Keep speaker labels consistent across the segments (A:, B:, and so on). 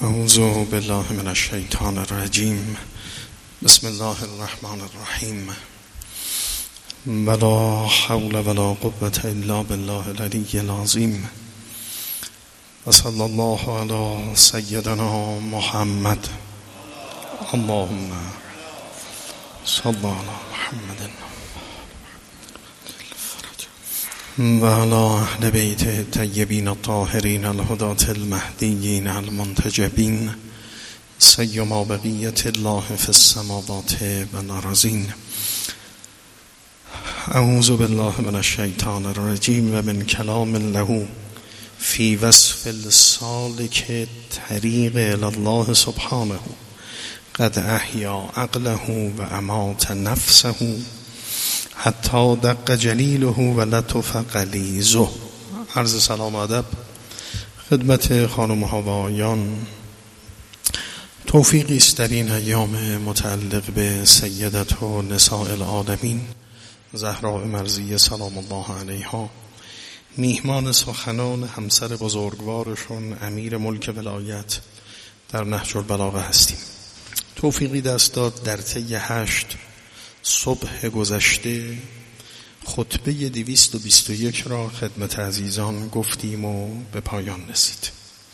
A: اعوذ بالله من الشیطان الرجیم. بسم الله الرحمن الرحیم. ولا حول ولا قوة الا بالله العلی العظیم. و صلی الله علی سیدنا محمد. اللهم صل علی محمد و علی اهل بیت الطیبین الطاهرین الهداة المهدیین المنتجبین سیما بقیة الله فی السماوات و الارضین. اعوذ بالله من الشیطان الرجیم و من کلام له فی وصف السالک طریق الله سبحانه قد احیا عقله و امات نفسه حتی دق جلیله و لطف غلیظه. عرض سلام و ادب خدمت خانم ها و آقایان. توفیقی است در این ایام متعلق به سیدت و نساء العالمین زهراء مرضیه سلام الله علیها، میهمان سخنان همسر بزرگوارشون امیر ملک ولایت در نهج البلاغه هستیم. توفیقی دست داد در طی 8 صبح گذشته خطبه 221 را خدمت عزیزان گفتیم و به پایان رسید.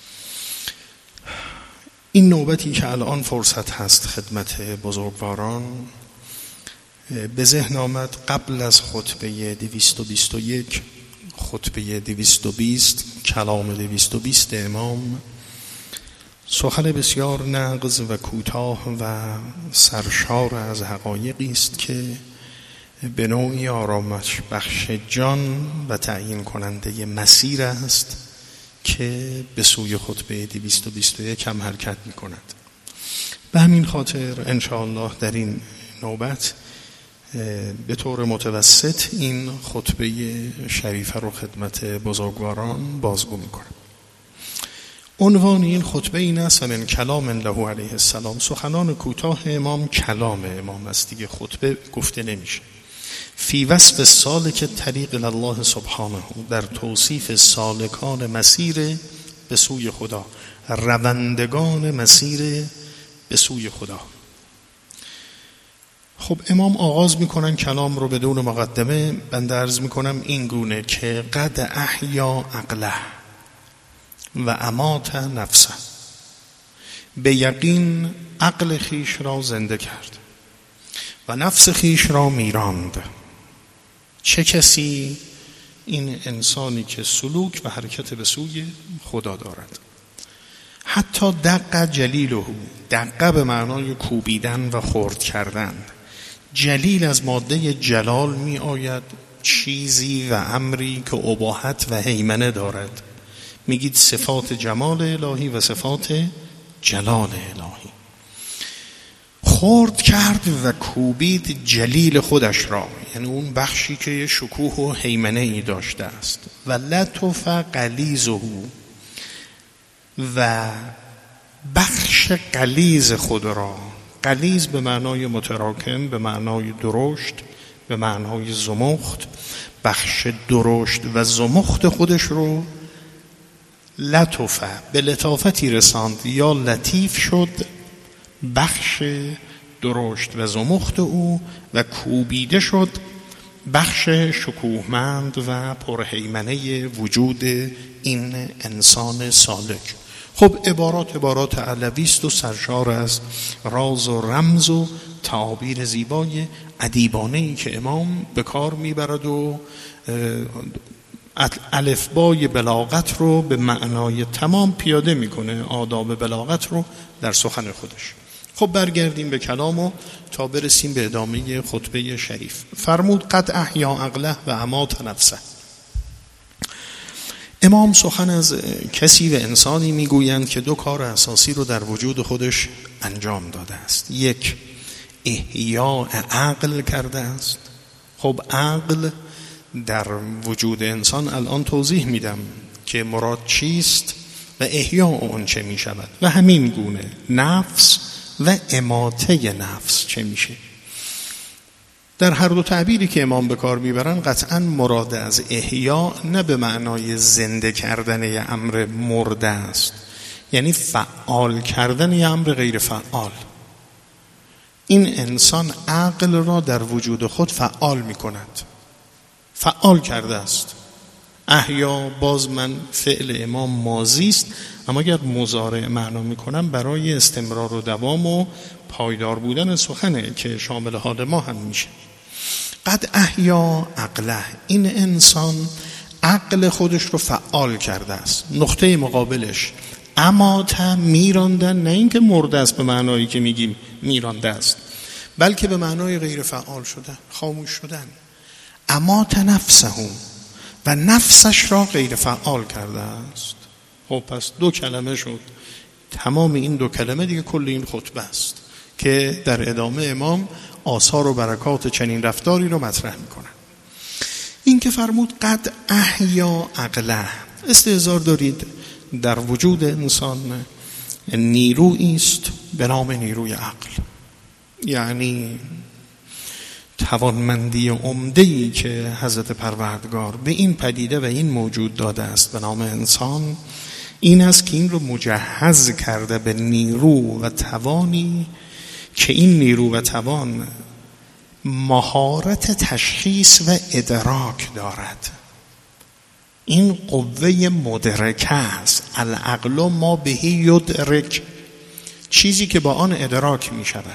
A: این نوبتی که الان فرصت هست خدمت بزرگواران به ذهن آمد قبل از خطبه 221 خطبه 220 کلام 220 امام، سخن بسیار نغز و کوتاه و سرشار از حقایقی است که به نوعی آرامش بخش جان و تعیین کننده مسیر است که به سوی خطبه 221 هم حرکت می کند. به همین خاطر انشاءالله در این نوبت به طور متوسط این خطبه شریفه رو خدمت بزرگواران بازگو می کنم. عنوان این خطبه این است و من کلام له علیه السلام. سخنان کوتاه امام کلام امام است دیگه، خطبه گفته نمیشه. فی وصف سالک طریق الله سبحانه، در توصیف سالکان مسیر به سوی خدا، روندگان مسیر به سوی خدا. خب امام آغاز میکنن کلام رو بدون مقدمه. بنده عرض میکنم این گونه که قد احیا عقله و امات نفسه، به یقین عقل خیش را زنده کرد و نفس خیش را میراند. چه کسی؟ این انسانی که سلوک و حرکت به سوی خدا دارد. حتی دق جلیله، دقه به معنای کوبیدن و خرد کردن. جلیل از ماده جلال می آید، چیزی و امری که اباحت و هیمنه دارد. میگید صفات جمال الهی و صفات جلال الهی. خرد کرد و کوبید جلیل خودش را، یعنی اون بخشی که شکوه و هیمنه ای داشته است. و لطف غلیظه، و بخش غلیظ خود را، غلیظ به معنای متراکم، به معنای درشت، به معنای زمخت، بخش درشت و زمخت خودش رو لطفه، به لطافتی رساند یا لطیف شد بخش درشت و زمخت او و کوبیده شد بخش شکوهمند و پرهیمنه وجود این انسان سالک. خب عبارات علوی است و سرشار از راز و رمز و تعابیر زیبای ادیبانه‌ای که امام به کار میبرد و الفبای بلاغت رو به معنای تمام پیاده میکنه، آداب بلاغت رو در سخن خودش. خب برگردیم به کلام و تا برسیم به ادامه خطبه شریف. فرمود قد احیا عقله و امات نفسه. امام سخن از کسی و انسانی میگویند که 2 کار اساسی رو در وجود خودش انجام داده است. 1 احیاء عقل کرده است. خب عقل در وجود انسان الان توضیح میدم که مراد چیست و احیاء اون چه میشود و همین گونه نفس و اماته نفس چه میشه. در هر دو تعبیری که امام به کار میبرن قطعا مراد از احیا نه به معنای زنده کردن یه امر مرده است یعنی فعال کردن یه امر غیر فعال. این انسان عقل را در وجود خود فعال می کند، فعال کرده است. احیا، باز من فعل امام ماضی است، اما اگر مضارع معنا می کنم برای استمرار و دوام و پایدار بودن سخنه که شامل حال ما هم میشه. قد احیا عقله، این انسان عقل خودش رو فعال کرده است. نقطه مقابلش امات، میراندن، نه اینکه مرده است به معنایی که میگیم میرانده است، بلکه به معنای غیر فعال شدن، خاموش شدن. امات نفسه، و نفسش را غیر فعال کرده است. خب پس دو کلمه شد. تمام این دو کلمه دیگه کل این خطبه است که در ادامه امام آثار و برکات چنین رفتاری رو مطرح میکنن. این که فرمود قد احیا عقله، استحضار دارید در وجود انسان نیرویی است به نام نیروی عقل، یعنی توانمندی عمده‌ای که حضرت پروردگار به این پدیده و این موجود داده است به نام انسان، این است که این رو مجهز کرده به نیرو و توانی که این نیرو و توان مهارت تشخیص و ادراک دارد. این قوه مدرکه است. العقل ما بهی یدرک، چیزی که با آن ادراک می شود.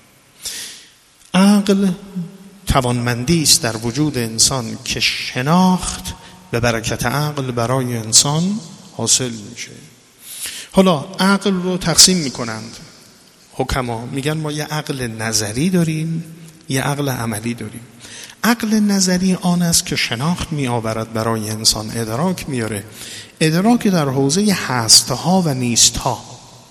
A: عقل توانمندی است در وجود انسان که شناخت به برکت عقل برای انسان حاصل میشه. حالا عقل رو تقسیم میکنند حکما، میگن ما یه عقل نظری داریم، یه عقل عملی داریم. عقل نظری آن است که شناخت می آورد برای انسان، ادراک میاره، ادراک در حوزه هستها و نیستها،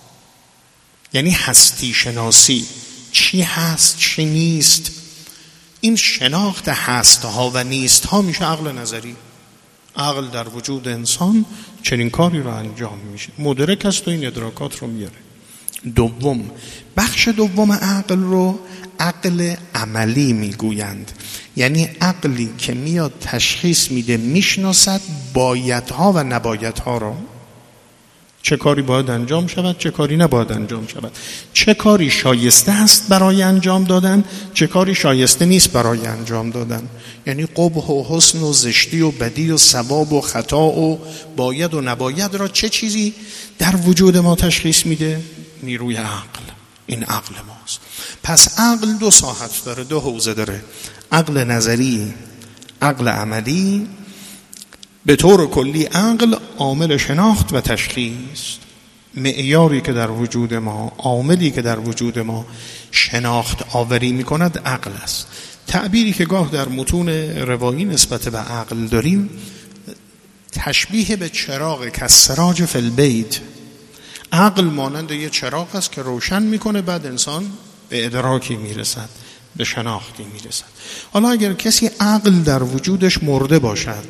A: یعنی هستی شناسی، چی هست چی نیست. این شناخت هستها و نیستها میشه عقل نظری. عقل در وجود انسان چنین کاری رو انجام میشه، مدرک است و این ادراکات رو میاره. دوم، بخش دوم عقل رو عقل عملی میگویند، یعنی عقلی که میاد تشخیص میده، میشناسد بایدها و نبایدها رو، چه کاری باید انجام شود، چه کاری نباید انجام شود، چه کاری شایسته است برای انجام دادن، چه کاری شایسته نیست برای انجام دادن. یعنی قبح و حسن و زشتی و بدی و ثواب و خطا و باید و نباید را چه چیزی در وجود ما تشخیص میده؟ نیروی عقل. این عقل ماست. پس عقل دو ساحت داره، دو حوزه داره، عقل نظری، عقل عملی. به طور کلی عقل عامل شناخت و تشخیص، معیاری که در وجود ما، عاملی که در وجود ما شناخت آوری می کند عقل است. تعبیری که گاه در متون روایی نسبت به عقل داریم، تشبیه به چراغ کالسراج فی البیت. عقل مانند یه چراغ است که روشن میکنه، بعد انسان به ادراکی میرسد، به شناختی میرسد. حالا اگر کسی عقل در وجودش مرده باشد،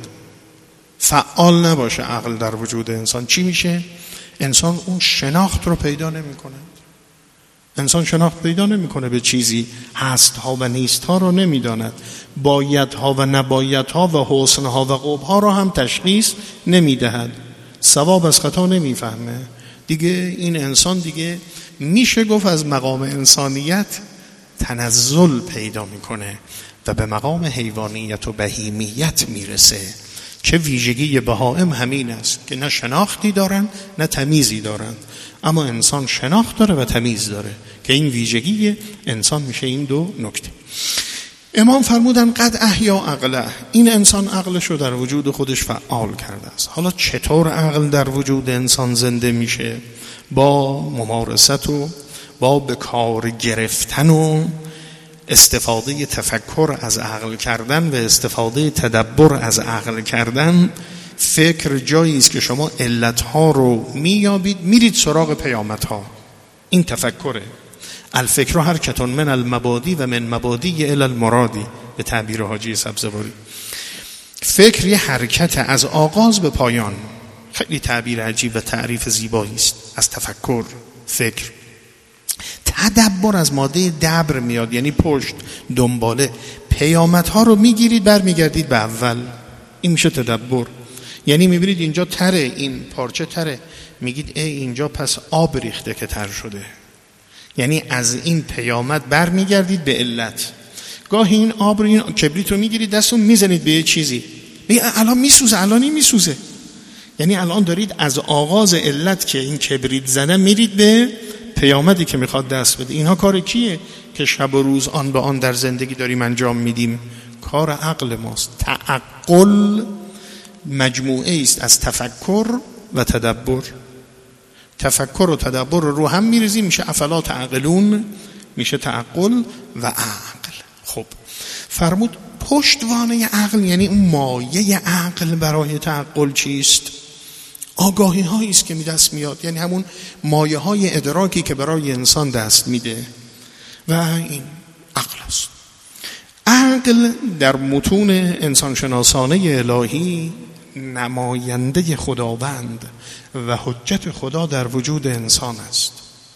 A: فعال نباشه عقل در وجود انسان، چی میشه؟ انسان اون شناخت رو پیدا نمیکنه. انسان شناخت پیدا نمیکنه به چیزی، هستها و نیستها رو نمیداند، بایدها و نبایدها و حسنها و قبحها رو هم تشخیص نمیدهد، ثواب از خطا نمیفهمه. دیگه این انسان دیگه میشه گفت از مقام انسانیت تنزل پیدا میکنه و به مقام حیوانیت و بهیمیت میرسه، که ویژگی بهائم همین است که نه شناختی دارن نه تمیزی دارن، اما انسان شناخت داره و تمیز داره که این ویژگی انسان میشه این دو نکته. امام فرمودن قد احیا عقله، این انسان عقلش رو در وجود خودش فعال کرده است. حالا چطور عقل در وجود انسان زنده میشه؟ با ممارست و با به کار گرفتن و استفاده تفکر از عقل کردن و استفاده تدبر از عقل کردن. فکر جایی است که شما علتها رو میابید، میرید سراغ پیامدها. این تفکره. الفکر حرکت من المبادی و من مبادی الی المرادی، به تعبیر حاجی سبزواری. فکر یه حرکت از آغاز به پایان. خیلی تعبیر عجیب و تعریف زیبایی است از تفکر. فکر. تدبر از ماده دبر میاد، یعنی پشت، دنباله. پیامدها رو میگیرید برمیگردید به اول. این میشه تدبر. یعنی میبینید اینجا تره، این پارچه تره، میگید اینجا پس آب ریخته که تر شده، یعنی از این پیامد بر میگردید به علت. گاهی این آب رو، این کبریت رو میگیرید دستون میزنید به یه چیزی، الان میسوزه، الان میسوزه، یعنی الان دارید از آغاز علت که این کبریت زدن میرید به پیامدی که میخواد دست بده. اینها کار کیه که شب و روز آن به آن در زندگی داریم انجام میدیم؟ کار عقل ماست. تعقل مجموعه است از تفکر و تدبر. تفکر و تدبر رو هم میریزی، میشه افلا تعقلون، میشه تعقل و عقل. خب فرمود پشتوانه عقل، یعنی اون مایه عقل برای تعقل چیست؟ آگاهی هایی است که دست میاد، یعنی همون مایه های ادراکی که برای انسان دست میده و این عقل است. عقل در متون انسانشناسانه الهی نماینده خداوند و حجت خدا در وجود انسان است.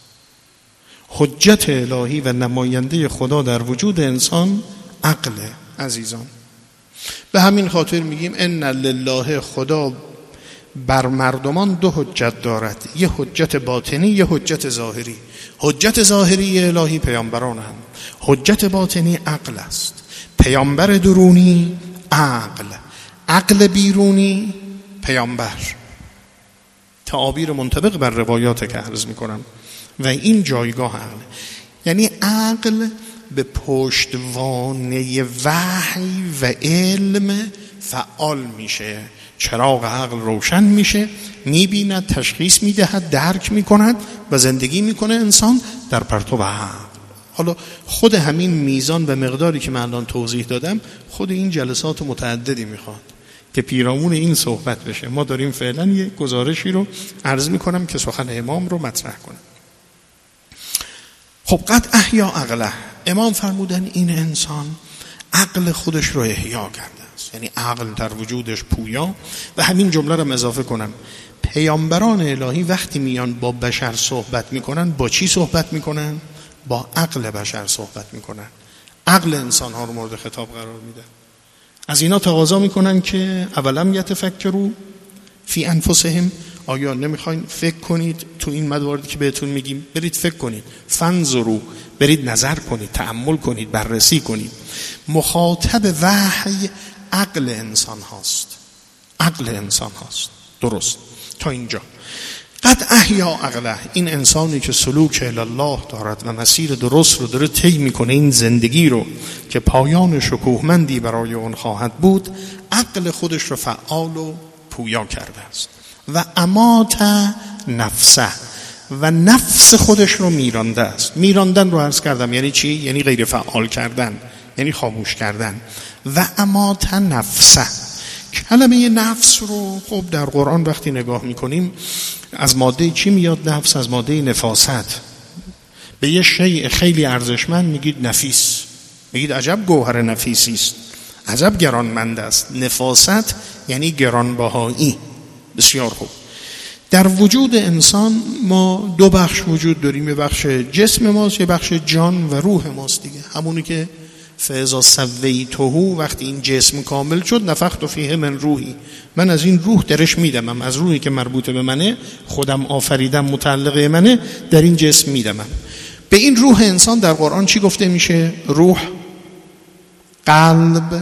A: حجت الهی و نماینده خدا در وجود انسان عقل عزیزان. به همین خاطر میگیم ان لله، خدا بر مردمان دو حجت دارد، یه حجت باطنی، یه حجت ظاهری. حجت ظاهری الهی پیامبران هم، حجت باطنی عقل است. پیامبر درونی عقل، عقل بیرونی پیامبر. تعابیر منطبق بر روایات که عرض میکنم و این جایگاه عقل، یعنی عقل به پشتوانه وحی و علم فعال میشه. چراغ عقل روشن میشه، میبیند، تشخیص میدهد، درک میکند و زندگی میکنه انسان در پرتو عقل. حالا خود همین میزان و مقداری که من الان توضیح دادم خود این جلسات متعددی میخواد که پیرامون این صحبت بشه. ما داریم فعلا یه گزارشی رو عرض میکنم که سخن امام رو مطرح کنم. خب قد احیا عقله، امام فرمودن این انسان عقل خودش رو احیا کرده است، یعنی عقل در وجودش پویا. و همین جمله رو اضافه کنم، پیامبران الهی وقتی میان با بشر صحبت میکنن با چی صحبت میکنن؟ با عقل بشر صحبت میکنن. عقل انسان ها رو مورد خطاب قرار میده. از اینا تقاضا میکنن که اولم یتفکروا فی انفسهم، آیا نمیخواین فکر کنید تو این مواردی که بهتون میگیم؟ برید فکر کنید، فنظروا، برید نظر کنید، تأمل کنید، بررسی کنید. مخاطب وحی عقل انسان هاست، عقل انسان هاست. درست تا اینجا. قد احیا عقله، این انسانی که سلوک الی الله دارد و مسیر درست رو داره طی میکنه، این زندگی رو که پایان شکوهمندی برای اون خواهد بود، عقل خودش رو فعال و پویا کرده است. و امات نفسه، و نفس خودش رو میرانده است. میراندن رو عرض کردم یعنی چی؟ یعنی غیر فعال کردن، یعنی خاموش کردن. و امات نفسه، کلمه نفس رو خب در قرآن وقتی نگاه میکنیم از ماده چی میاد؟ نفس از ماده نفاست. به یه شیء خیلی ارزشمند میگید نفیس، میگید عجب گوهر نفیسی است، عجب گرانمند است. نفاست یعنی گرانبهایی. بسیار خوب. در وجود انسان ما دو بخش وجود داریم، یه بخش جسم ماست، یه بخش جان و روح ماست دیگه. همونی که فاذا سویته، وقتی این جسم کامل شد، نفخت فیه من روحی، من از این روح درش میدمم، از روحی که مربوط به منه، خودم آفریدم، متعلقه منه، در این جسم میدمم. به این روح انسان در قرآن چی گفته میشه؟ روح، قلب،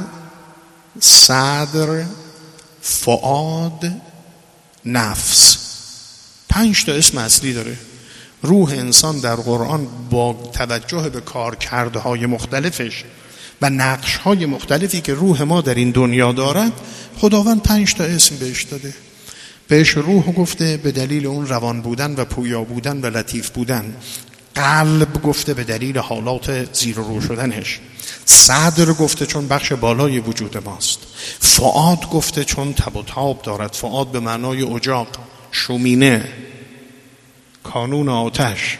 A: صدر، فؤاد، نفس. 5 تا اسم اصلی داره. روح انسان در قرآن با توجه به کارکردهای مختلفش و نقشهای مختلفی که روح ما در این دنیا دارد، خداوند 5 تا اسم بهش داده. بهش روح گفته به دلیل اون روان بودن و پویا بودن و لطیف بودن. قلب گفته به دلیل حالات زیر و رو شدنش. صدر گفته چون بخش بالای وجود ماست. فؤاد گفته چون تب و تاب دارد. فؤاد به معنای اجاق، شومینه، کانون آتش.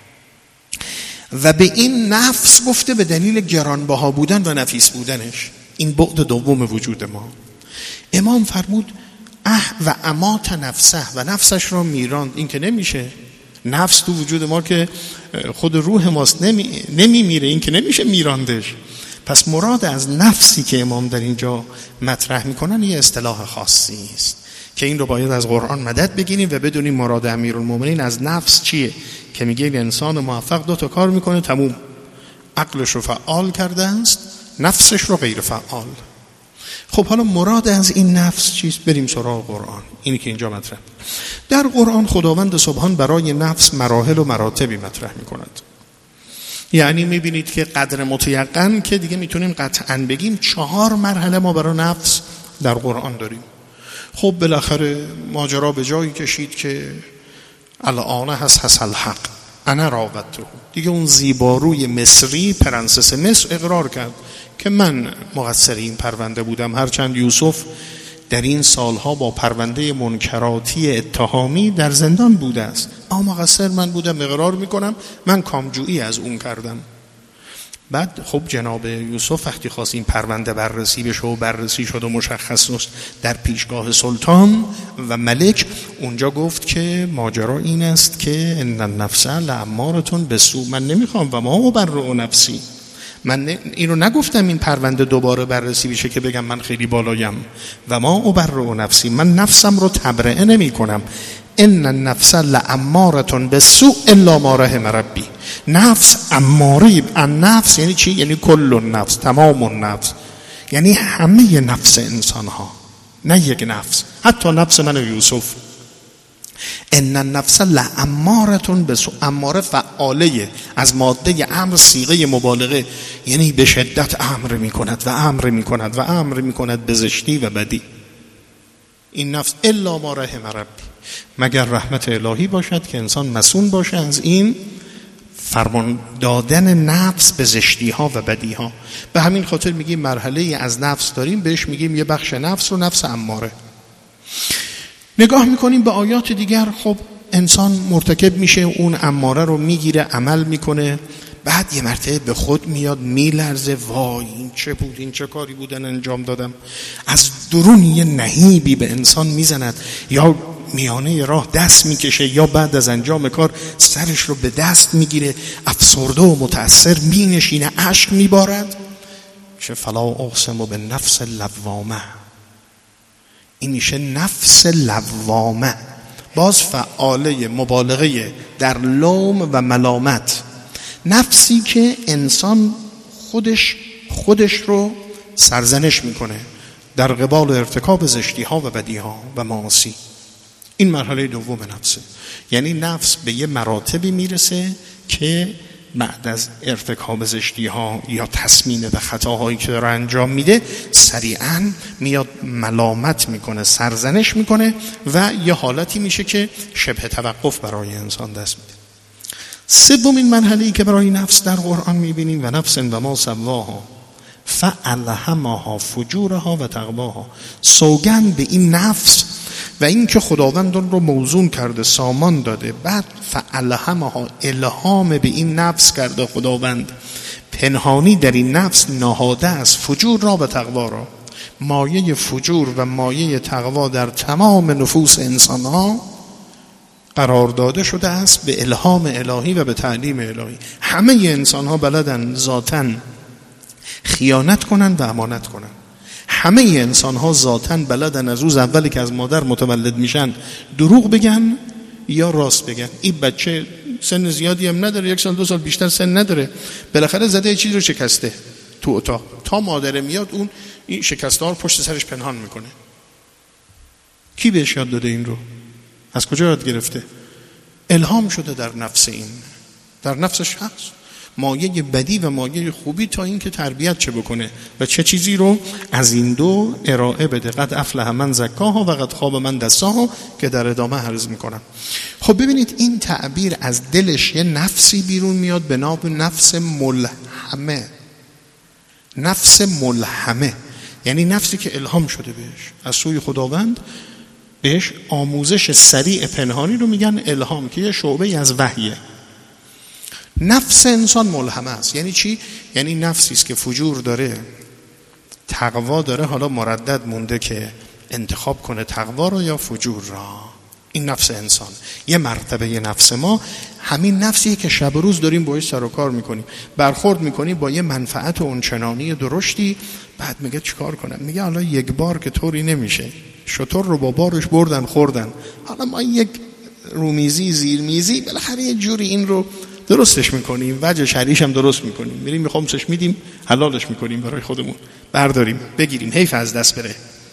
A: و به این نفس گفته به دلیل گرانبها بودن و نفیس بودنش. این بعد دوم وجود ما. امام فرمود و امات نفسه، و نفسش را میراند. این که نمیشه. نفس تو وجود ما که خود روح ماست، نمیمیره، این که نمیشه میراندش. پس مراد از نفسی که امام در اینجا مطرح میکنن یه اصطلاح خاصی است که این رو باید از قرآن مدد بگیریم و بدونیم مراد امیرالمومنین از نفس چیه که میگه انسان موفق 2 کار میکنه تموم، عقلش رو فعال کرده است، نفسش رو غیر فعال. خب حالا مراد از این نفس چیست؟ بریم سراغ قرآن. اینی که اینجا مطرح در قرآن خداوند سبحان برای نفس مراحل و مراتبی مطرح میکند. یعنی میبینید که قدر متیقن که دیگه میتونیم قطعاً بگیم 4 مرحله ما برای نفس در قرآن داریم. خب بالاخره ماجرا به جایی کشید که الان حس الحق انا راودته، دیگه اون زیباروی مصری پرنسس مصر اقرار کرد که من مقصر این پرونده بودم، هرچند یوسف در این سالها با پرونده منکراتی اتهامی در زندان بوده است، اما مقصر من بودم، اقرار میکنم من کامجویی از اون کردم. بعد خب جناب یوسف وقتی خواست این پرونده بررسی بشه و بررسی شد و مشخص است در پیشگاه سلطان و ملک، اونجا گفت که ماجرا این است که ان النفس لامارة بالسوء، من نمیخوام و ما ابرئ نفسی، من اینو نگفتم این پرونده دوباره بررسی بشه که بگم من خیلی بالایم، و ما ابرئ نفسی، من نفسم رو تبرئه نمی کنم. ان النفس لامارة بالسوء الا ما رحم ربی، نفس اماره، النفس یعنی چی؟ یعنی کل النفس، تمام النفس، یعنی همه نفس انسان ها، نه یک نفس، حتی نفس من و یوسف. ان النفس لاماره بالسوء، اماره فعاله، از ماده امر صیغه مبالغه، یعنی به شدت امر میکند و امر میکند و امر میکند به زشتی و بدی. این نفس الا ما رحم ربی، مگر رحمت الهی باشد که انسان مسئول باشه از این فرمان دادن نفس به زشتی ها و بدی ها. به همین خاطر میگیم مرحله از نفس داریم، بهش میگیم یه بخش نفس رو نفس اماره. نگاه میکنیم به آیات دیگر، خب انسان مرتکب میشه، اون اماره رو میگیره، عمل میکنه، بعد یه مرتبه به خود میاد، میلرزه، وای این چه بود، این چه کاری بودن انجام دادم، از درون یه نهیبی به انسان میزند، یا میانه راه دست میکشه، یا بعد از انجام کار سرش رو به دست میگیره، افسرده و متأثر مینشینه، اشک میبارد. چه فلا اقسم بالنفس اللوامه، این میشه نفس لوامه، باز فعاله، مبالغه در لوم و ملامت، نفسی که انسان خودش رو سرزنش میکنه در قبال ارتکاب زشتی ها و بدی ها و معاصی. این مرحله دوم نفسه، یعنی نفس به یه مراتبی میرسه که بعد از ارتکاب زشتی ها یا تسمینه و خطاهایی که داره انجام میده، سریعا میاد ملامت میکنه، سرزنش میکنه و یه حالتی میشه که شبه توقف برای انسان دست میده. سومین مرحله‌ای که برای نفس در قرآن میبینیم و نفس و ما سواها فالهمها فجورها و تقواها، سوگند به این نفس و این که خداوند اون رو موزون کرده، سامان داده، بعد فالهمها، الهام به این نفس کرده خداوند، پنهانی در این نفس نهاده از فجور را و تقوا را. مایه فجور و مایه تقوا در تمام نفوس انسان ها قرار داده شده است به الهام الهی و به تعلیم الهی. همه انسان ها بلدن ذاتاً خیانت کنن و امانت کنن، همه انسان ها ذاتاً بلدن از روز اولی که از مادر متولد میشن دروغ بگن یا راست بگن. این بچه سن زیادی هم نداره، 1 سال 2 سال بیشتر سن نداره، بالاخره زده یه چیزی رو شکسته تو اتاق، تا مادر میاد اون این شکسته ها رو پشت سرش پنهان میکنه. کی بهش یاد داده این رو؟ از کجا یاد گرفته؟ الهام شده در نفس، این در نفسش هست مایه بدی و مایه خوبی تا این که تربیت چه بکنه و چه چیزی رو از این دو ارائه بده. قد افلح من زکاها و قد خاب من دساها که در ادامه عرض میکنم. خب ببینید این تعبیر از دلش یه نفسی بیرون میاد به نام نفس ملهمه. نفس ملهمه یعنی نفسی که الهام شده بهش از سوی خداوند، بهش آموزش سریع پنهانی رو میگن الهام که یه شعبه از وحیه. نفس انسان ملهمه است. یعنی چی؟ یعنی نفسی است که فجور داره، تقوا داره، حالا مردد مونده که انتخاب کنه تقوا رو یا فجور را. این نفس انسان. یه مرتبه نفس ما همین نفسیه که شب و روز داریم باهاش سر و کار میکنیم، برخورد میکنیم با یه منفعت اونچنانی درشتی. بعد میگه چیکار کنم؟ میگه حالا یک بار که طوری نمیشه، شتر رو با بارش بردن خوردن، حالا ما یک رومیزی زیرمیزی بالاخره یه جوری این رو درستش میکنیم، وجه شریش هم درست میکنیم، میریم میخوامسش میدیم، حلالش میکنیم برای خودمون، برداریم بگیریم، حیف از دست بره.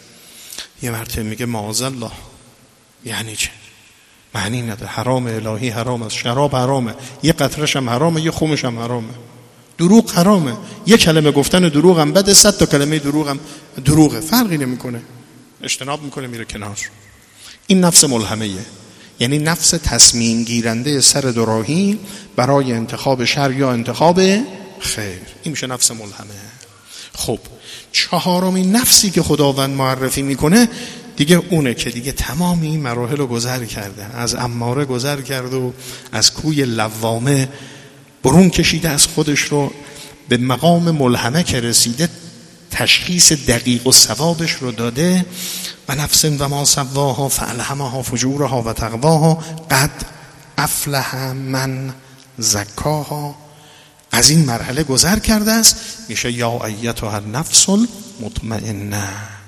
A: یه مرتبه میگه معاذالله. یعنی چه؟ معنی نداره. حرام الهی حرام است، شراب حرامه، یه قطرش هم حرامه، یه خمش هم حرامه، دروغ حرامه، یه کلمه گفتن دروغ هم بده، 100 تا کلمه دروغ هم دروغه، فرقی نمیکنه، اجتناب میکنه میره کنار. این نفس ملهمه، یعنی نفس تصمیم گیرنده سر دوراهی برای انتخاب شر یا انتخاب خیر. این میشه نفس ملهمه. خب چهارمین نفسی که خداوند معرفی میکنه دیگه اونه که دیگه تمام این مراحل رو گذر کرده، از اماره گذر کرده و از کوی لوامه برون کشیده از خودش رو، به مقام ملهمه که رسیده تشخیص دقیق و صوابش رو داده. و نفس و ما سواها فالهمها فجورها و تقواها قد افلح من زکاها. از این مرحله گذر کرده است، میشه یا ایتها النفس المطمئنه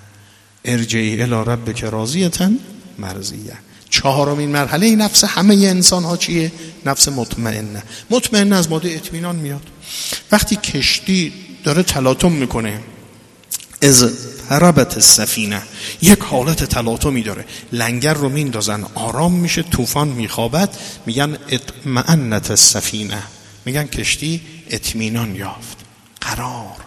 A: ارجعی الی ربک راضیة مرضیه. چهارمین مرحله نفس همه انسان ها چیه؟ نفس مطمئنه. مطمئنه از ماده اطمینان میاد. وقتی کشتی داره تلاطم میکنه، از هربت السفینه، یک حالت تلاطمی داره، لنگر رو میندازن آرام میشه، طوفان میخوابد، میگن اطمئنت السفینه، میگن کشتی اطمینان یافت، قرار،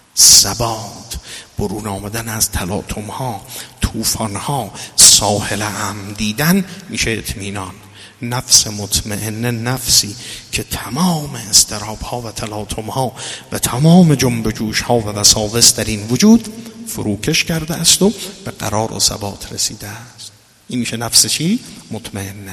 A: ثبات، برون آمدن از تلاطم ها، طوفان ها، ساحل امن دیدن میشه اطمینان. نفس مطمئنه نفسی که تمام اضطراب ها و تلاطم ها و تمام جنب جوش ها و وساوس در این وجود فروکش کرده است و به قرار و ثبات رسیده است. این میشه نفس چی؟ مطمئنه.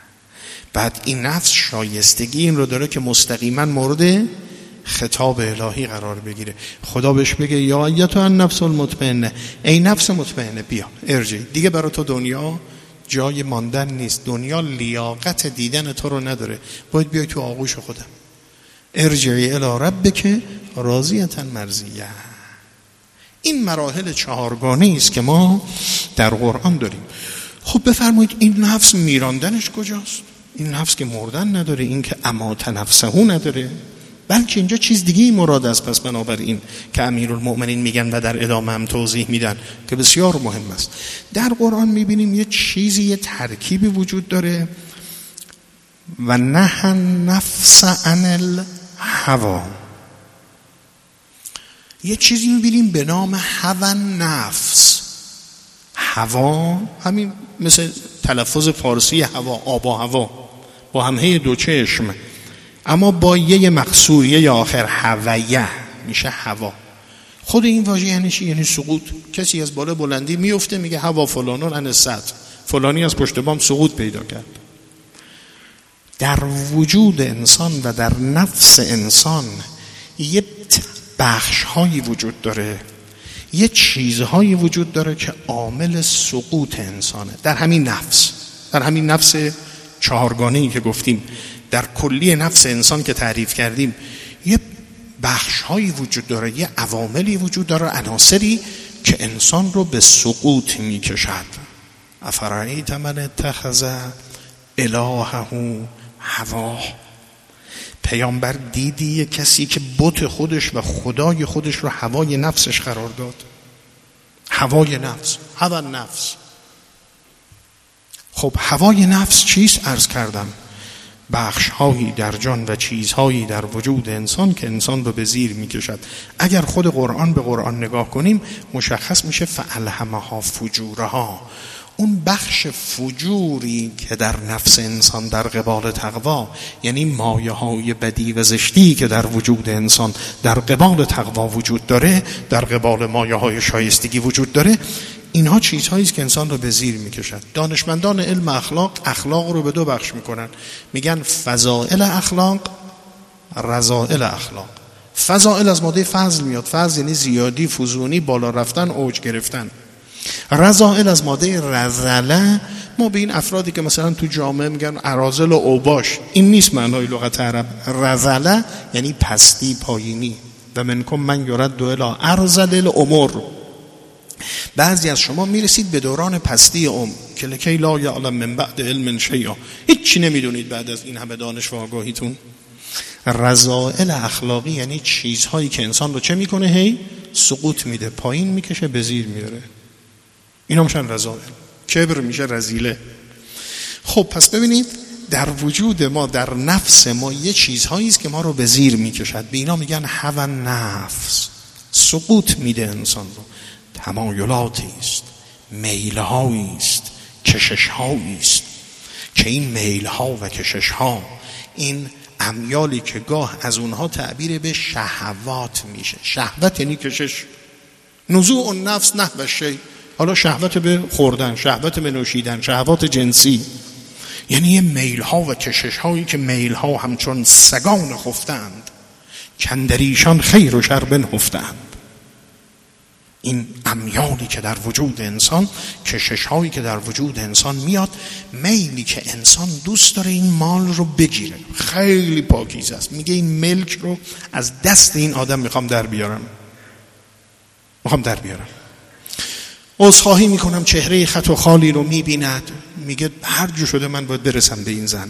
A: بعد این نفس شایستگی این رو داره که مستقیما مورد خطاب الهی قرار بگیره. خدا بهش بگه یا ایتها النفس المطمئنه، ای نفس مطمئنه بیا ارجع، دیگه برای تو دنیا جای ماندن نیست، دنیا لیاقت دیدن تو رو نداره، باید بیای تو آغوش خودم. ارجعی الی ربک راضیة مرضیه. این مراحل چهارگانه است که ما در قرآن داریم. خب بفرمایید این نفس میراندنش کجاست؟ این نفس که مردن نداره، این که امات نفسه نداره، بلکه اینجا چیز دیگه مراد است. پس بنابراین که امیرالمؤمنین میگن و در ادامه هم توضیح میدن که بسیار مهم است، در قرآن میبینیم یه چیزی، یه ترکیبی وجود داره. و نه نفس عن الهوا، یه چیزی میبینیم به نام هوا نفس. هوا همین مثل تلفظ فارسی هوا، آب و هوا، با همه دو چشم، اما با یه مقصور یه آخر، هویه میشه هوا. خود این واژه یعنی چی؟ یعنی سقوط. کسی از بالا بلندی میفته میگه هوا فلانون عن السطح، فلانی از پشت بام سقوط پیدا کرد. در وجود انسان و در نفس انسان یه بخش‌هایی وجود داره، یه چیزهایی وجود داره که عامل سقوط انسانه. در همین نفس چهارگانه‌ای که گفتیم، در کلی نفس انسان که تعریف کردیم، یه بخش‌هایی وجود داره، یه عواملی وجود داره، عناصری که انسان رو به سقوط می‌کشد. افرأیت من اتخذ الهه هواه. پیامبر دیدی کسی که بت خودش و خدای خودش رو هوای نفسش قرار داد. هوای نفس، هوا نفس. خب هوای نفس چیست؟ عرض کردم بخش‌هایی در جان و چیزهایی در وجود انسان که انسان رو به زیر می‌کشد. اگر خود قرآن به قرآن نگاه کنیم مشخص میشه فالهمها فجورها، اون بخش فجوری که در نفس انسان در قبال تقوا، یعنی مایه‌های بدی و زشتی که در وجود انسان در قبال تقوا وجود داره، در قبال مایه‌های شایستگی وجود داره، اینها چیزهایی است که انسان رو به زیر میکشد. دانشمندان علم اخلاق رو به دو بخش میکنن، میگن فضائل اخلاق، رذائل اخلاق. فضائل از ماده فضل میاد، فضل یعنی زیادی، فزونی، بالا رفتن، اوج گرفتن. رذائل از ماده رذله، ما به این افرادی که مثلا تو جامعه میگن اراذل و اوباش، این نیست معنای لغت عرب. رذله یعنی پستی، پایینی. و منکم من یرد الی ارذل الامور. بعضی از شما میرسید به دوران پستی که لکی لا یعلم من بعد علم شیئا، هیچ چی نمیدونید بعد از این همه دانش و آگاهیتون. رذائل اخلاقی یعنی چیزهایی که انسان رو چه میکنه؟ هی سقوط میده، پایین میکشه، به زیر میاره. اینا میشن رذائل. کبر میشه رذیله. خب پس ببینید در وجود ما، در نفس ما یه چیزهایی است که ما رو به زیر میکشد. به اینا میگن هوى نفس. سقوط میده انسان رو. تمایلاتی است، میل‌هایی است، کشش‌هایی است که این میل‌ها و کشش‌ها، این امیالی که گاه از اونها تعبیر به شهوات میشه. شهوت یعنی کشش. نزوع النفس نحو الشیء. حالا شهوت به خوردن، شهوت به نوشیدن، شهوات جنسی، یعنی یه میل‌ها و کشش‌هایی که میل‌ها همچون سگان خفتند کندریشان خیر و شر بنهفتند. این امیالی که در وجود انسان، کشش‌هایی که در وجود انسان میاد، میلی که انسان دوست داره این مال رو بگیره، خیلی پاکیزه است. میگه این ملک رو از دست این آدم میخوام در بیارم. عذرخواهی میکنم، چهره خط و خالی رو میبیند، میگه هر جو شده من باید برسم به این زن.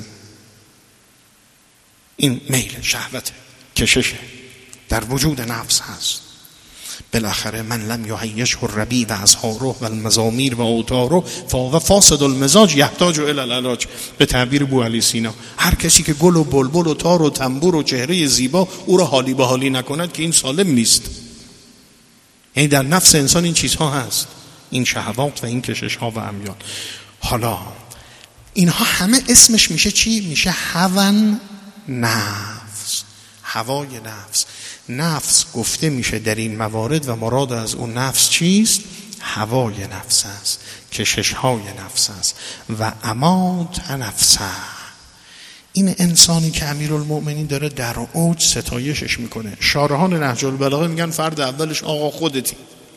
A: این میل، شهوت، کششه، در وجود نفس هست. بالاخره من لم یعیشه الربیع و ازهاره و المزامیر و اوتاره فهو فاسد المزاج یحتاج الی العلاج. به تعبیر بوعلی سینا، هر کسی که گل و بلبل و تار و تنبور و چهره زیبا او را حالی به حالی نکند که این سالم نیست. یعنی در نفس انسان این چیزها هست، این شهوات و این کشش ها و امیال. حالا اینها همه اسمش میشه چی؟ میشه هوى نفس، هوای نفس. نفس گفته میشه در این موارد و مراد از اون نفس چیست؟ هوای نفس است، کشش های نفس است. و امات نفسه. این انسانی که امیرالمؤمنین داره در اوج ستایشش میکنه. شارحان نهج البلاغه میگن فرد اولش آقا خودتی،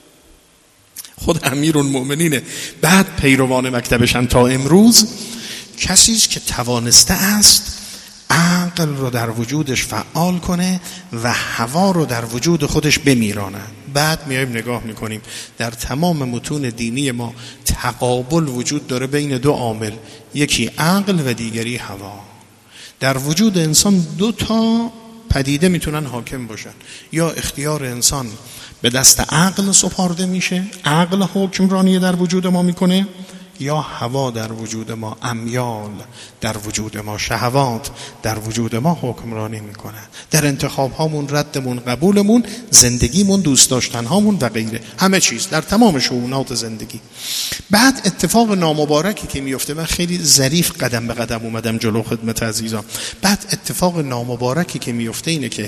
A: خود امیرالمؤمنینه، بعد پیروان مکتبشن تا امروز. کسی است که توانسته است عقل رو در وجودش فعال کنه و هوا رو در وجود خودش بمیرانه. بعد میایم نگاه میکنیم در تمام متون دینی ما تقابل وجود داره بین دو عامل، یکی عقل و دیگری هوا. در وجود انسان دو تا پدیده میتونن حاکم باشن. یا اختیار انسان به دست عقل سپرده میشه، عقل حکمرانی در وجود ما میکنه، یا هوا در وجود ما، امیال در وجود ما، شهوات در وجود ما حکمرانی میکنه. در انتخاب هامون، ردمون، قبولمون، زندگیمون، دوست داشتن هامون و غیره، همه چیز در تمام شؤونات زندگی. بعد اتفاق نامبارکی که میفته، من خیلی ظریف قدم به قدم اومدم جلو خدمت عزیزان. بعد اتفاق نامبارکی که میفته اینه که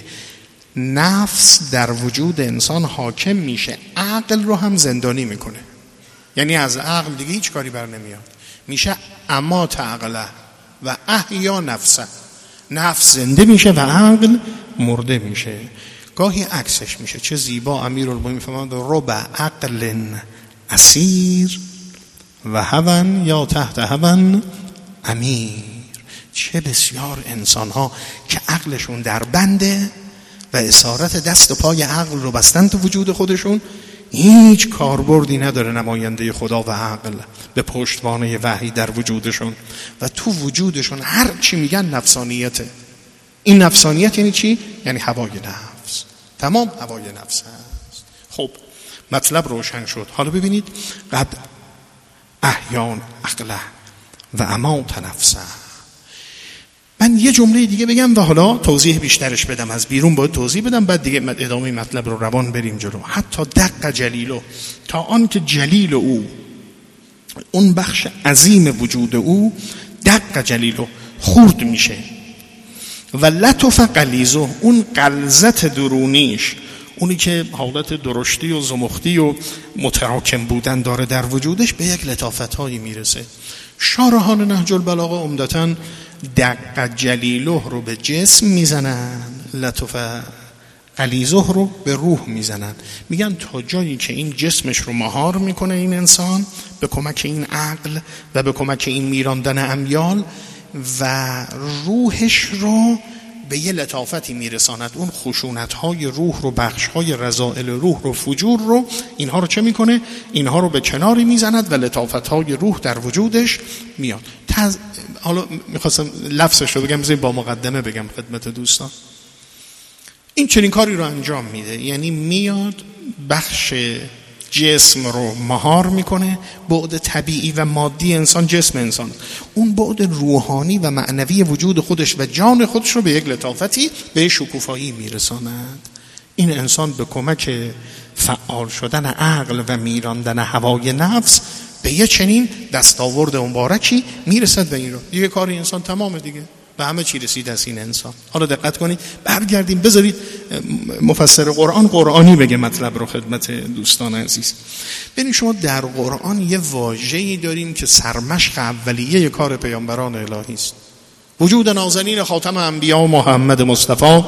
A: نفس در وجود انسان حاکم میشه، عقل رو هم زندانی میکنه. یعنی از عقل دیگه هیچ کاری بر نمیاد، میشه امات عقله و احیا نفسه. نفس زنده میشه و عقل مرده میشه. گاهی عکسش میشه. چه زیبا امیرالمومنین فرمود رب عقل اسیر و هوى یا تحت هوى امیر. چه بسیار انسان ها که عقلشون در بنده و اسارت دست و پای عقل رو بستن تو وجود خودشون، هیچ کاربردی نداره نماینده خدا و عقل به پشتوانه وحی در وجودشون و تو وجودشون هر چی میگن نفسانیته. این نفسانیت یعنی چی؟ یعنی هوای نفس، تمام هوای نفس هست. خب مطلب روشن شد. حالا ببینید، قد احیان عقله و امات نفسه. من یه جمله دیگه بگم و حالا توضیح بیشترش بدم، از بیرون باید توضیح بدم، بعد دیگه ادامه مطلب رو روان بریم جلو. حتی دق جلیلو، تا آن که جلیل او، اون بخش عظیم وجود او، دق جلیلو خورد میشه و لطف قلیزو، اون غلظت درونیش، اونی که حالت درشتی و زمختی و متراکم بودن داره در وجودش، به یک لطافت‌هایی میرسه. شارحان نهج البلاغه عمدتاً دق جلیله رو به جسم میزنن، لطف غلیظه رو به روح میزنن، میگن تا جایی که این جسمش رو مهار میکنه این انسان به کمک این عقل و به کمک این میراندن امیال و روحش رو به یه لطافتی میرساند، اون خشونت‌های روح رو، بخش‌های رذائل روح رو، فجور رو، اینها رو چه میکنه؟ اینها رو به کناری میزند و لطافت‌های روح در وجودش میاد. حالا میخواستم لفظش رو بگم، با مقدمه بگم خدمت دوستان. این چنین کاری رو انجام میده، یعنی میاد بخش جسم رو مهار میکنه، بعد طبیعی و مادی انسان، جسم انسان، اون بعد روحانی و معنوی وجود خودش و جان خودش رو به یک لطافتی، به شکوفایی میرساند. این انسان به کمک فعال شدن عقل و میراندن هوای نفس به یه چنین دستاورد مبارکی میرسد و این رو دیگه کار انسان تمامه دیگه، به همه چی رسید از این انسان. حالا دقت کنید، برگردیم بذارید مفسر قرآن قرآنی بگه مطلب رو خدمت دوستان عزیز. ببینید شما در قرآن یه واژه‌ای داریم که سرمشق اولیه کار پیامبران الهی است. وجود نازنین خاتم انبیا محمد مصطفی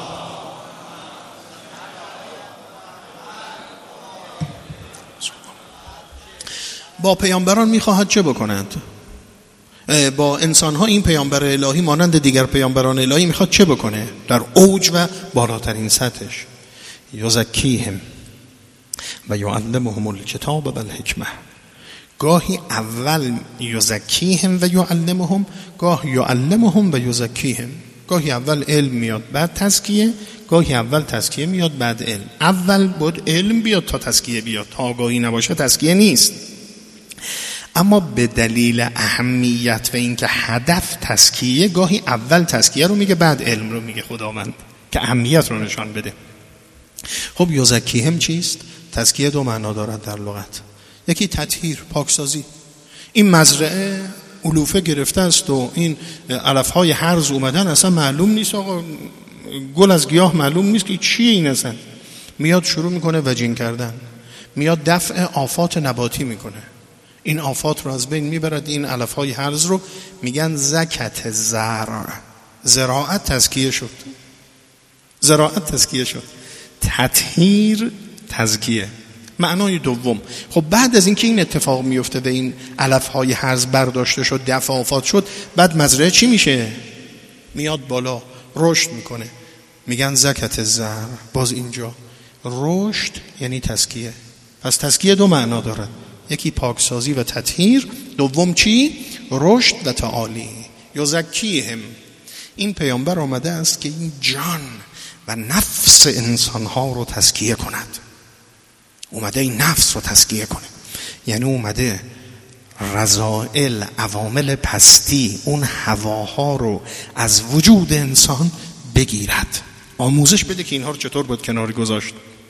A: با پیامبران میخواهد چه بکنند؟ با انسان‌ها این پیامبر الهی مانند دیگر پیامبران الهی میخواد چه بکنه؟ در اوج و بالاترین سطحش یزکیهم و یعلمهم الکتاب و الحکمه. گاهی اول یزکیهم و یعلمهم، گاهی یعلمهم و یزکیهم. گاهی اول علم میاد بعد تزکیه، گاهی اول تزکیه میاد بعد علم. اول بود علم بیاد تا تزکیه بیاد، تا آگاهی نباشه تزکیه نیست. اما به دلیل اهمیت و اینکه هدف تزکیه، گاهی اول تزکیه رو میگه بعد علم رو میگه خداوند که اهمیت رو نشان بده. خب یزکیهم چیست؟ تزکیه دو معنا دارد در لغت. یکی تطهیر، پاکسازی. این مزرعه علوفه گرفته است و این علفهای هرز اومدن، اصلا معلوم نیست آقا، گل از گیاه معلوم نیست که چیه این اصلا. میاد شروع میکنه وجین کردن، میاد دفع آفات نباتی میکنه، این آفات رو از بین میبرد. این علفهای هرز رو میگن زکت زرع. زراعت تزکیه شد، زراعت تزکیه شد. تطهیر تزکیه. معنای دوم، خب بعد از اینکه این اتفاق میفته و این علفهای هرز برداشته شد، دفع آفات شد، بعد مزرعه چی میشه؟ میاد بالا، رشد میکنه، میگن زکت زرع. باز اینجا رشد یعنی تزکیه. پس تزکیه دو معنا دارد، یکی پاکسازی و تطهیر، دوم چی؟ رشد و تعالی. یزکیهم. این پیامبر آمده است که این جان و نفس انسانها رو تزکیه کند. اومده این نفس رو تزکیه کنه، یعنی اومده رذائل، عوامل پستی، اون هواها رو از وجود انسان بگیرد، آموزش بده که اینها رو چطور باید کناری گذاشت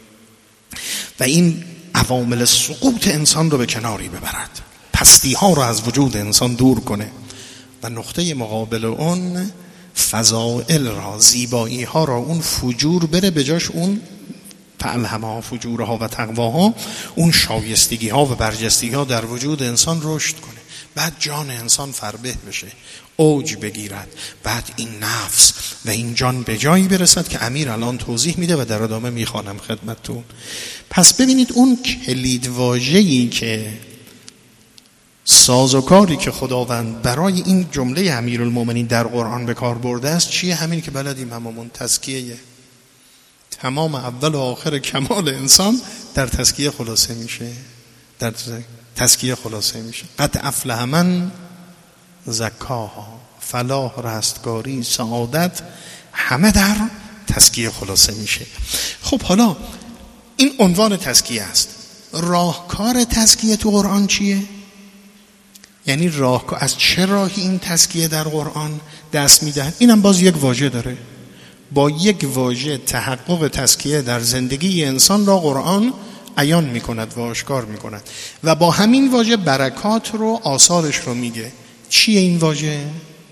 A: و این عوامل سقوط انسان رو به کناری ببرد، پستی ها رو از وجود انسان دور کنه و نقطه مقابل اون فضائل را، زیبایی ها را، اون فجور بره به جاش، اون فالهمها فجورها و تقواها، اون شایستگی ها و برجستگی ها در وجود انسان رشد کنه. بعد جان انسان فربه بشه، اوج بگیرد، بعد این نفس و این جان به جایی برسد که امیر الان توضیح میده و در ادامه میخوانم خدمتتون. پس ببینید اون کلید واژه‌ای که سازوکاری که خداوند برای این جمله امیرالمومنین در قرآن به کار برده است چیه؟ همین که بلدیم هممون، تزکیه. تمام اول و آخر کمال انسان در تزکیه خلاصه میشه، در تزکیه خلاصه میشه. قد افلح من زکاها. فلاح، رستگاری، سعادت همه در تزکیه خلاصه میشه. خب حالا این عنوان تزکیه است. راهکار تزکیه تو قرآن چیه؟ یعنی راهکار از چه راهی این تزکیه در قرآن دست میدهد؟ اینم باز یک واژه داره. با یک واژه تحقق تزکیه در زندگی انسان را قرآن عیان میکند و آشکار میکند و با همین واژه برکات رو، آثارش رو میگه. چیه این واژه؟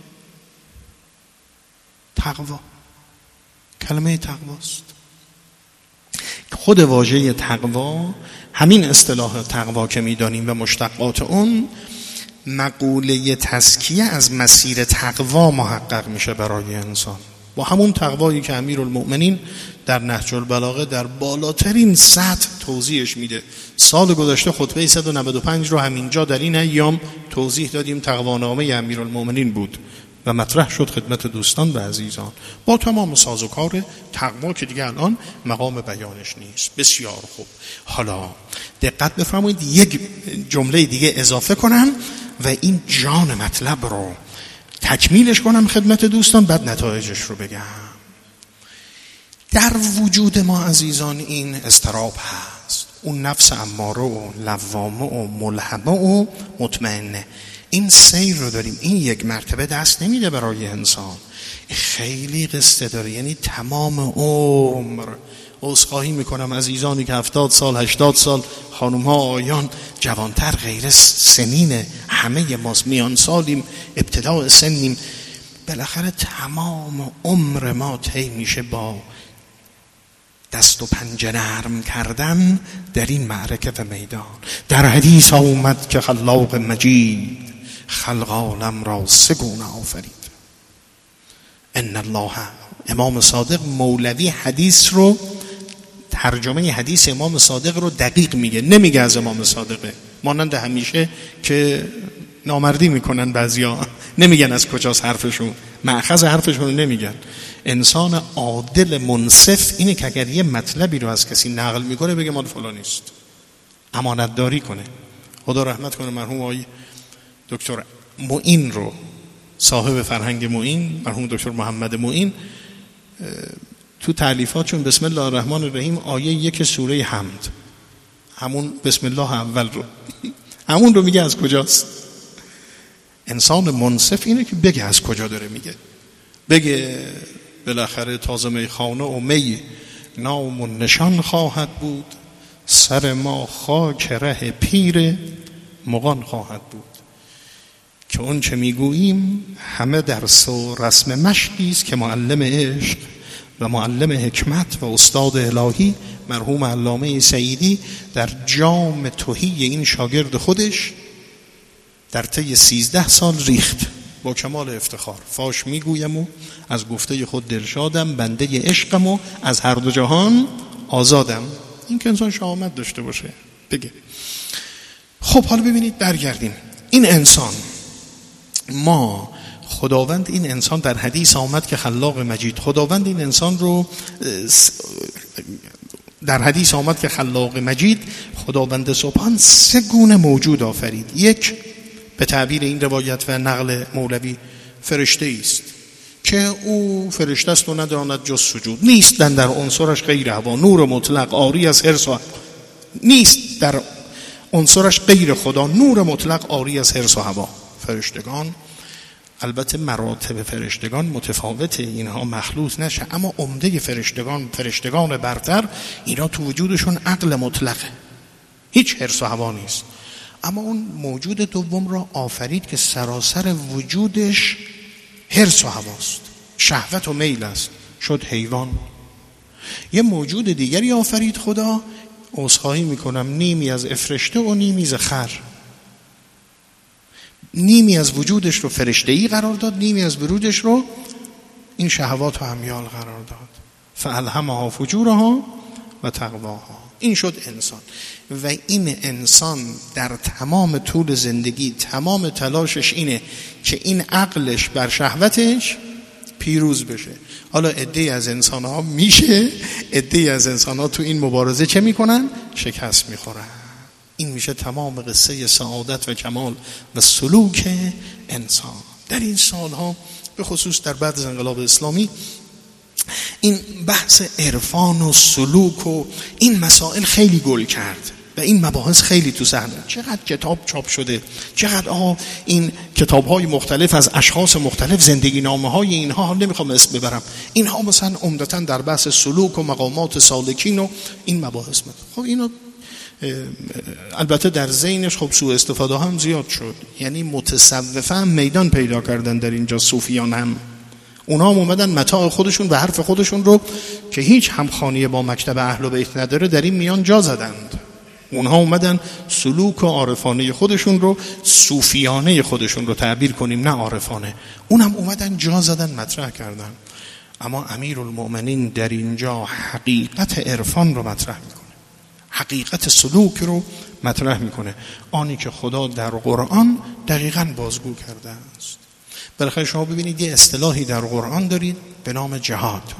A: تقوا. کلمه تقواست. خود واژه تقوا، همین اصطلاح تقوا که میدانیم و مشتقات اون، مقوله تزکیه از مسیر تقوا محقق میشه برای انسان. با همون تقوایی که امیرالمؤمنین در نهج البلاغه در بالاترین سطح توضیحش میده. سال گذشته خطبه 195 رو همینجا در این ایام توضیح دادیم. تقوانامه امیرالمؤمنین بود و مطرح شد خدمت دوستان و عزیزان با تمام سازوکار تقوا که دیگه الان مقام بیانش نیست. بسیار خوب. حالا دقت بفرمایید یک جمله دیگه اضافه کنم و این جان مطلب رو تکمیلش کنم خدمت دوستان، بعد نتایجش رو بگم. در وجود ما عزیزان این اضطراب هست، اون نفس اماره و لوامه و ملهمه و مطمئنه. این سیر رو داریم. این یک مرتبه دست نمیده برای انسان، خیلی قصه داره. یعنی تمام عمر. عذرخواهی میکنم عزیزانی که 70 سال 80 سال، خانم ها آیان جوانتر غیر سنین همه ماست، میان سالیم ابتداء سنیم، بالاخره تمام عمر ما طی میشه با دست و پنجه نرم کردن در این معرکه و میدان. در حدیث اومد که خلاق مجید خلق عالم را سه گونه آفرید. ان الله، امام صادق مولوی حدیث رو، ترجمه حدیث امام صادق رو دقیق میگه، نمیگه از امام صادقه، مانند همیشه که نامردی میکنن بعضیا، نمیگن از کجاست حرفشون، مأخذ حرفشون رو نمیگن. انسان عادل منصف اینه که اگر یه مطلبی رو از کسی نقل میکنه بگه مال فلانیست، امانت داری کنه. خدا رحمت کنه مرحوم آقای دکتر معین رو، صاحب فرهنگ معین، مرحوم دکتر محمد معین، تو تألیفاتشون بسم الله الرحمن الرحیم آیه 1 سوره حمد، همون بسم الله اول رو همون رو میگه از کجاست. انسان منصف اینه که بگه از کجا داره میگه، بگه بالاخره تازه میخانه و می نام و نشان خواهد بود، سر ما خاک ره پیر مغان خواهد بود، که اون چه میگوییم همه درس و رسم مشقی است که معلم عشق و معلم حکمت و استاد الهی مرحوم علامه سعیدی در جام تهی این شاگرد خودش در طی 13 سال ریخت. با کمال افتخار فاش میگویم و از گفته خود دلشادم، بنده عشقم و از هر دو جهان آزادم. این که انسان شهامت داشته باشه بگه. خب حالا ببینید برگردیم. این انسان، ما خداوند این انسان در حدیث آمد که خلاق مجید، خداوند این انسان رو در حدیث آمد که خلاق مجید، خداوند سبحان سه گونه موجود آفرید. یک، به تعبیر این روایت و نقل مولوی، فرشته است که او فرشته است و نداند جز سجود، نیست در عنصرش غیر هوا، نور مطلق آری از حرص و نیست در عنصرش غیر خدا، نور مطلق آری از حرص و هوا. فرشتگان البته مراتب فرشتگان متفاوته، اینها مخلوط نشه، اما عمده فرشتگان برتر، اینا تو وجودشون عقل مطلقه، هیچ حرص و هوا نیست. اما اون موجود دوم را آفرید که سراسر وجودش حرص و هواست، شهوت و میل است، شد حیوان. یه موجود دیگری آفرید خدا، عذرخواهی میکنم، نیمی از افرشته و نیمی از خر، نیمی از وجودش رو فرشته‌ای قرار داد، نیمی از وجودش رو این شهوات و امیال قرار داد. فالهمها فجورها و تقواها. این شد انسان. و این انسان در تمام طول زندگی تمام تلاشش اینه که این عقلش بر شهوتش پیروز بشه. حالا عده‌ای از انسان‌ها میشه، عده‌ای از انسان‌ها تو این مبارزه چه میکنن؟ شکست میخورن. این میشه تمام قصه سعادت و کمال و سلوک انسان. در این سالها به خصوص در بعد از انقلاب اسلامی این بحث عرفان و سلوک و این مسائل خیلی گل کرد و این مباحث خیلی تو صحنه. چقدر کتاب چاپ شده، چقدر این کتاب‌های مختلف از اشخاص مختلف، زندگی نامه‌های اینها، نمیخوام اسم ببرم، اینها مثلا عمدتاً در بحث سلوک و مقامات سالکین و این مباحث خب اینو البته در ذهنش خب سوء استفاده هم زیاد شد. یعنی متصوفه هم میدان پیدا کردن در اینجا، صوفیان هم، اونا هم اومدن متاع خودشون و حرف خودشون رو که هیچ همخوانی با مکتب اهل بیت نداره در این میان جا زدند. اونها اومدن سلوک و عارفانه خودشون رو، صوفیانه خودشون رو تعبیر کنیم، نه عارفانه، اونم اومدن جا زدن مطرح کردن. اما امیرالمؤمنین در اینجا حقیقت عرفان رو مطرح میکنه، حقیقت سلوک رو مطرح میکنه، آنی که خدا در قرآن دقیقاً بازگو کرده است. بالاخره شما ببینید یه اصطلاحی در قرآن دارید به نام جهاد.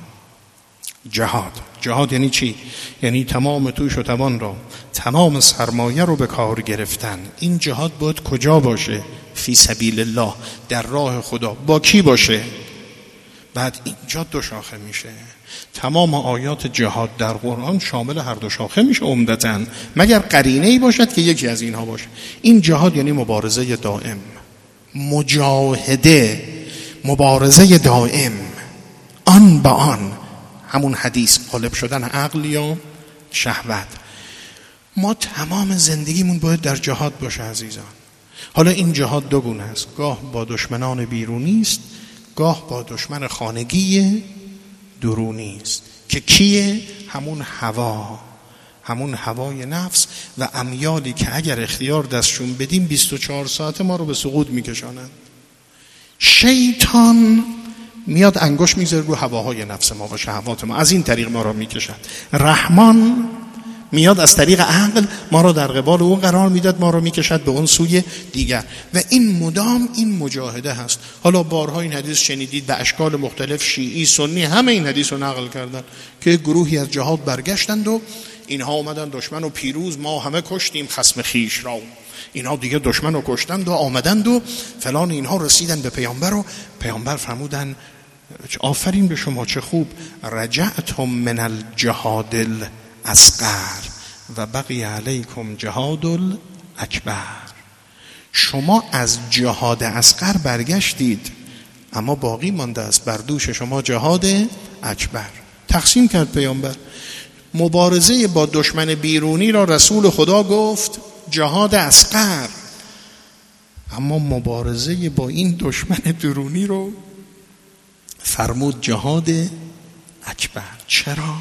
A: جهاد یعنی چی؟ یعنی تمام توش و توان را، تمام سرمایه رو به کار گرفتن. این جهاد باید کجا باشه؟ فی سبیل الله، در راه خدا. با کی باشه؟ بعد اینجا دو شاخه میشه. تمام آیات جهاد در قرآن شامل هر دو شاخه میشه عمدتاً، مگر قرینه‌ای باشد که یکی از اینها باشه. این جهاد یعنی مبارزه دائم، مجاهده، مبارزه دائم، آن با آن، همون حدیث، غالب شدن عقل یا شهوت. ما تمام زندگیمون باید در جهاد باشه عزیزان. حالا این جهاد دو گونه است، گاه با دشمنان بیرونی است، گاه با دشمن خانگی درونی است که کیه؟ همون هوای نفس و امیالی که اگر اختیار دستشون بدیم 24 ساعت ما رو به سقوط میکشانند. شیطان میاد انگشت میذاره رو هواهای نفس ما و شهوات ما، از این طریق ما رو میکشد. رحمان میاد از طریق عقل ما رو در قبال اون قرار میداد، ما رو میکشد به اون سوی دیگر. و این مدام این مجاهده هست. حالا بارها این حدیث شنیدید به اشکال مختلف، شیعی، سنی، همه این حدیث رو نقل کردن که گروهی از جهاد برگشتند و اینها اومدن دشمن و پیروز، ما همه کشتیم خصم خیش را. اینها دیگه دشمن رو کشتند و آمدند و فلان. اینها رسیدن به پیامبر و پیامبر فرمودن آفرین به شما، چه خوب، رجعتم من الجهاد الاصغر و بقی علیکم جهاد الاکبر. شما از جهاد اصغر برگشتید اما باقی مانده است بر دوش شما جهاد اکبر. تقسیم کرد پیامبر. مبارزه با دشمن بیرونی را رسول خدا گفت جهاد اصغر، اما مبارزه با این دشمن درونی رو فرمود جهاد اکبر. چرا؟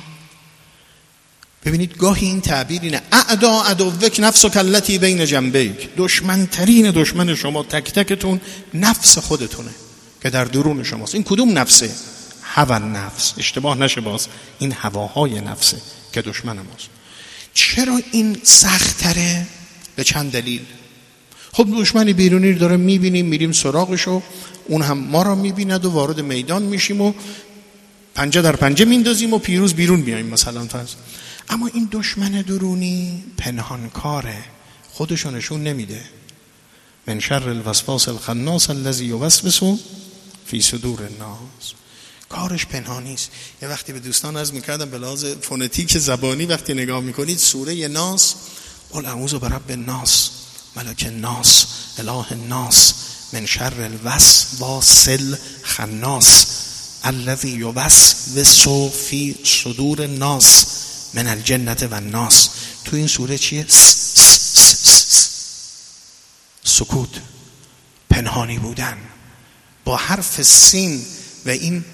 A: ببینید گاهی این تعبیر اینه، اعدا عدوک نفسک التی بین جنبیک، دشمنترین دشمن شما تک تکتون نفس خودتونه که در درون شماست. این کدوم نفسه؟ هوا نفس، اشتباه نشه باز، این هواهای نفسه که دشمن ماست. چرا این سخت تره؟ به چند دلیل. خب دشمن بیرونی رو داره میبینیم، میریم سراغشو، اون هم ما رو میبیند و وارد میدان میشیم و پنجه در پنجه میندازیم و پیروز بیرون میاییم مثلا فرض. اما این دشمن درونی پنهانکاره، خودشو نشون نمیده. من شر الوسواس الخناس الذی یوسوس فی صدور الناس، کارش پنهانی است. یه وقتی به دوستان عرض میکردم به لحاظ فونتیک زبانی وقتی نگاه میکنید سوره ناس، قل اعوذ برب الناس ملک الناس اله الناس من شر الوسواس الخناس الذی یوسوس فی صدور الناس من الجنة و الناس. تو این سوره چیه؟ سکوت، پنهانی بودن. با حرف سین و این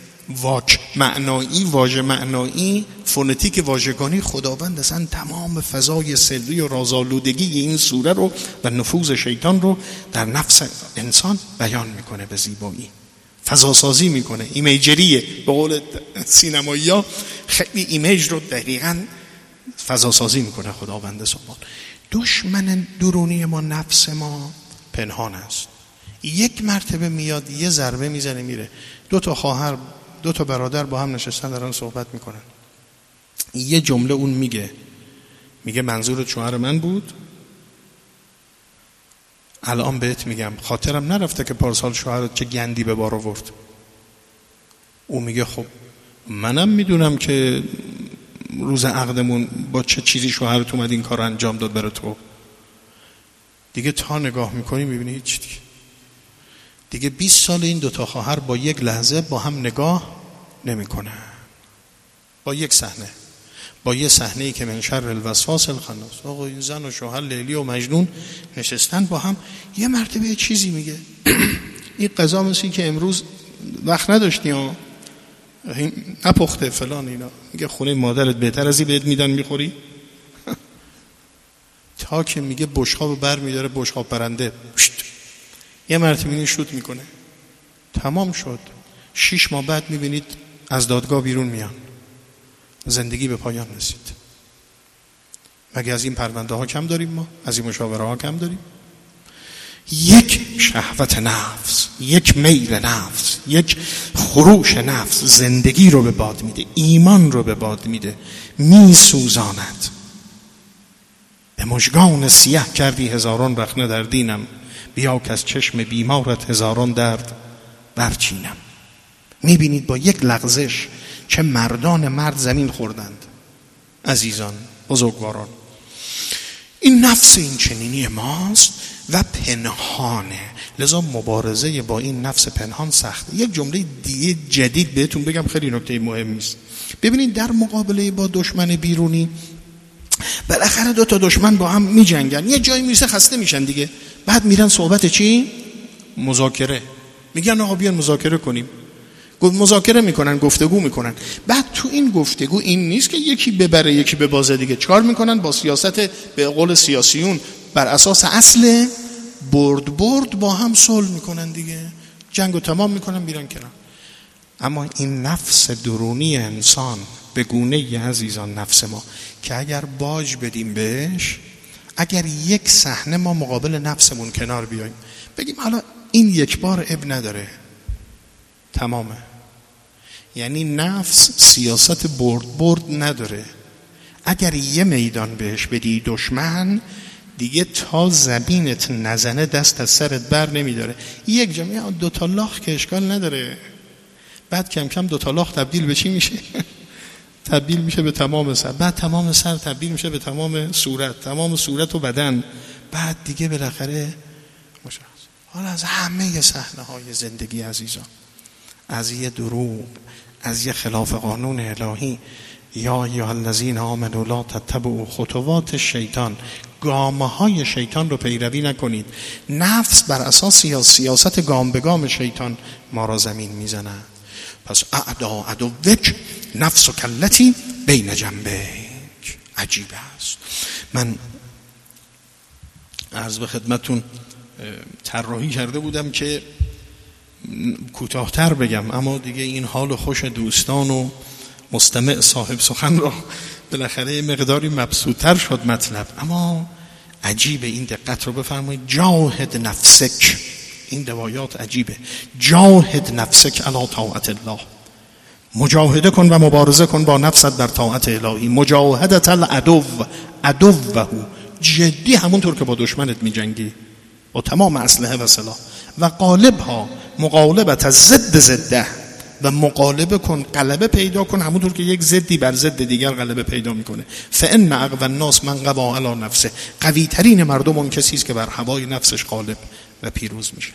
A: واژه معنایی فونتیک واژگانی خداوند اصلا تمام فضای سری و رازآلودگی این سوره رو و نفوذ شیطان رو در نفس انسان بیان میکنه، به زیبایی فضا سازی میکنه. ایمیجریه، به قول سینمایی‌ها خیلی ایمیج رو دقیقاً فضا سازی میکنه خداوند سبحان. دشمن درونی ما نفس ما پنهان است. یک مرتبه میاد یه ضربه میزنه میره. دو تا خواهر، دو تا برادر با هم نشستن دارن صحبت میکنن. یه جمله اون میگه منظور شوهر من بود، الان بهت میگم خاطرم نرفته که پارسال شوهرت چه گندی به بار آورد. اون میگه خب منم میدونم که روز عقدمون با چه چیزی شوهرت اومد این کار انجام داد برای تو. دیگه تا نگاه میکنی میبینی هیچ دیگه 20 سال این دوتا خواهر با یک لحظه با هم نگاه نمیکنن. با یک صحنه، با یه صحنه‌ای که من شر الوسواس الخناس، آقا این زن و شوهر لیلی و مجنون نشستن با هم، یه مرتبه یه چیزی میگه این قضا مثلی که امروز وقت نداشتی ها، نپخته فلان اینا، میگه خونه مادرت بهتر از این بهت میدن میخوری. تا که میگه بشقاب بر میداره، بشقاب پرنده یه مرتبه این شوت میکنه، تمام شد. 6 ماه بعد میبینید از دادگاه بیرون میان، زندگی به پایان رسید. مگه از این پرونده ها کم داریم؟ ما از این مشاوره ها کم داریم؟ یک شهوت نفس، یک میل نفس، یک خروش نفس زندگی رو به باد میده، ایمان رو به باد میده، میسوزاند. به مژگان سیه کردی هزاران رخنه در دینم، بیا که از چشم بیمارت هزاران درد برچینم. میبینید با یک لغزش چه مردان مرد زمین خوردند. عزیزان بزرگواران، این نفس این چنینی ماست و پنهانه، لذا مبارزه با این نفس پنهان سخته. یک جمله دیگه جدید بهتون بگم، خیلی نکته مهمی است. ببینید در مقابله با دشمن بیرونی بالاخره دو تا دشمن با هم میجنگن، یه جایی میرسه خسته میشن دیگه، بعد میرن صحبت چی؟ مذاکره. میگن آقا بیان مذاکره کنیم. مذاکره میکنن، گفتگو میکنن. بعد تو این گفتگو این نیست که یکی ببره یکی ببازه دیگه. چیکار میکنن؟ با سیاست به قول سیاسیون بر اساس اصل برد با هم صلح میکنن دیگه، جنگو تمام میکنن میرن کنار. اما این نفس درونی انسان به گونه عزیزان نفس ما که اگر باج بدیم بهش، اگر یک صحنه ما مقابل نفسمون کنار بیاییم بگیم حالا این یک بار اب نداره، تمامه. یعنی نفس سیاست برد نداره. اگر یه میدان بهش بدی دشمن، دیگه تا زبینت نزنه دست از سرت بر نمیداره. یک جمعه دوتا لاخ که اشکال نداره، بعد کم کم دوتا لاخ تبدیل به چی میشه؟ تبدیل میشه به تمام سر، بعد تمام سر تبدیل میشه به تمام صورت، تمام صورت و بدن، بعد دیگه بالاخره مشخص. حالا از همه صحنه های زندگی عزیزان، از یه دروغ، از یه خلاف قانون الهی، یا ایها الذین آمنوا لا تتبعوا خطوات الشیطان، گامه های شیطان رو پیروی نکنید. نفس بر اساس سیاست گام به گام شیطان ما را زمین میزنه. پس اعدا عدوک نفس و کلتی بین جنبک. عجیب است. من عرض به خدمتون طراحی کرده بودم که کوتاه‌تر بگم، اما دیگه این حال خوش دوستان و مستمع صاحب سخن را بالاخره مقداری مبسوط‌تر شد مطلب. اما عجیبه، این دقت رو بفرمایید. جاهد نفسک، این روایات عجیبه. جاهد نفسک علی طاعت الله، مجاهده کن و مبارزه کن با نفست در طاعت الهی. مجاهدت العدو عدوه، جدی همونطور که با دشمنت میجنگی با تمام اسلحه و سلاح. و غالبها مغالبت از ضد زده، و مقالبه کن، غلبه پیدا کن همونطور که یک ضدی بر ضد دیگر غلبه پیدا میکنه. فان اقوى الناس من قوی علی نفسه، قوی ترین مردم اون کسی است که بر هوای نفسش غالب و پیروز میشه.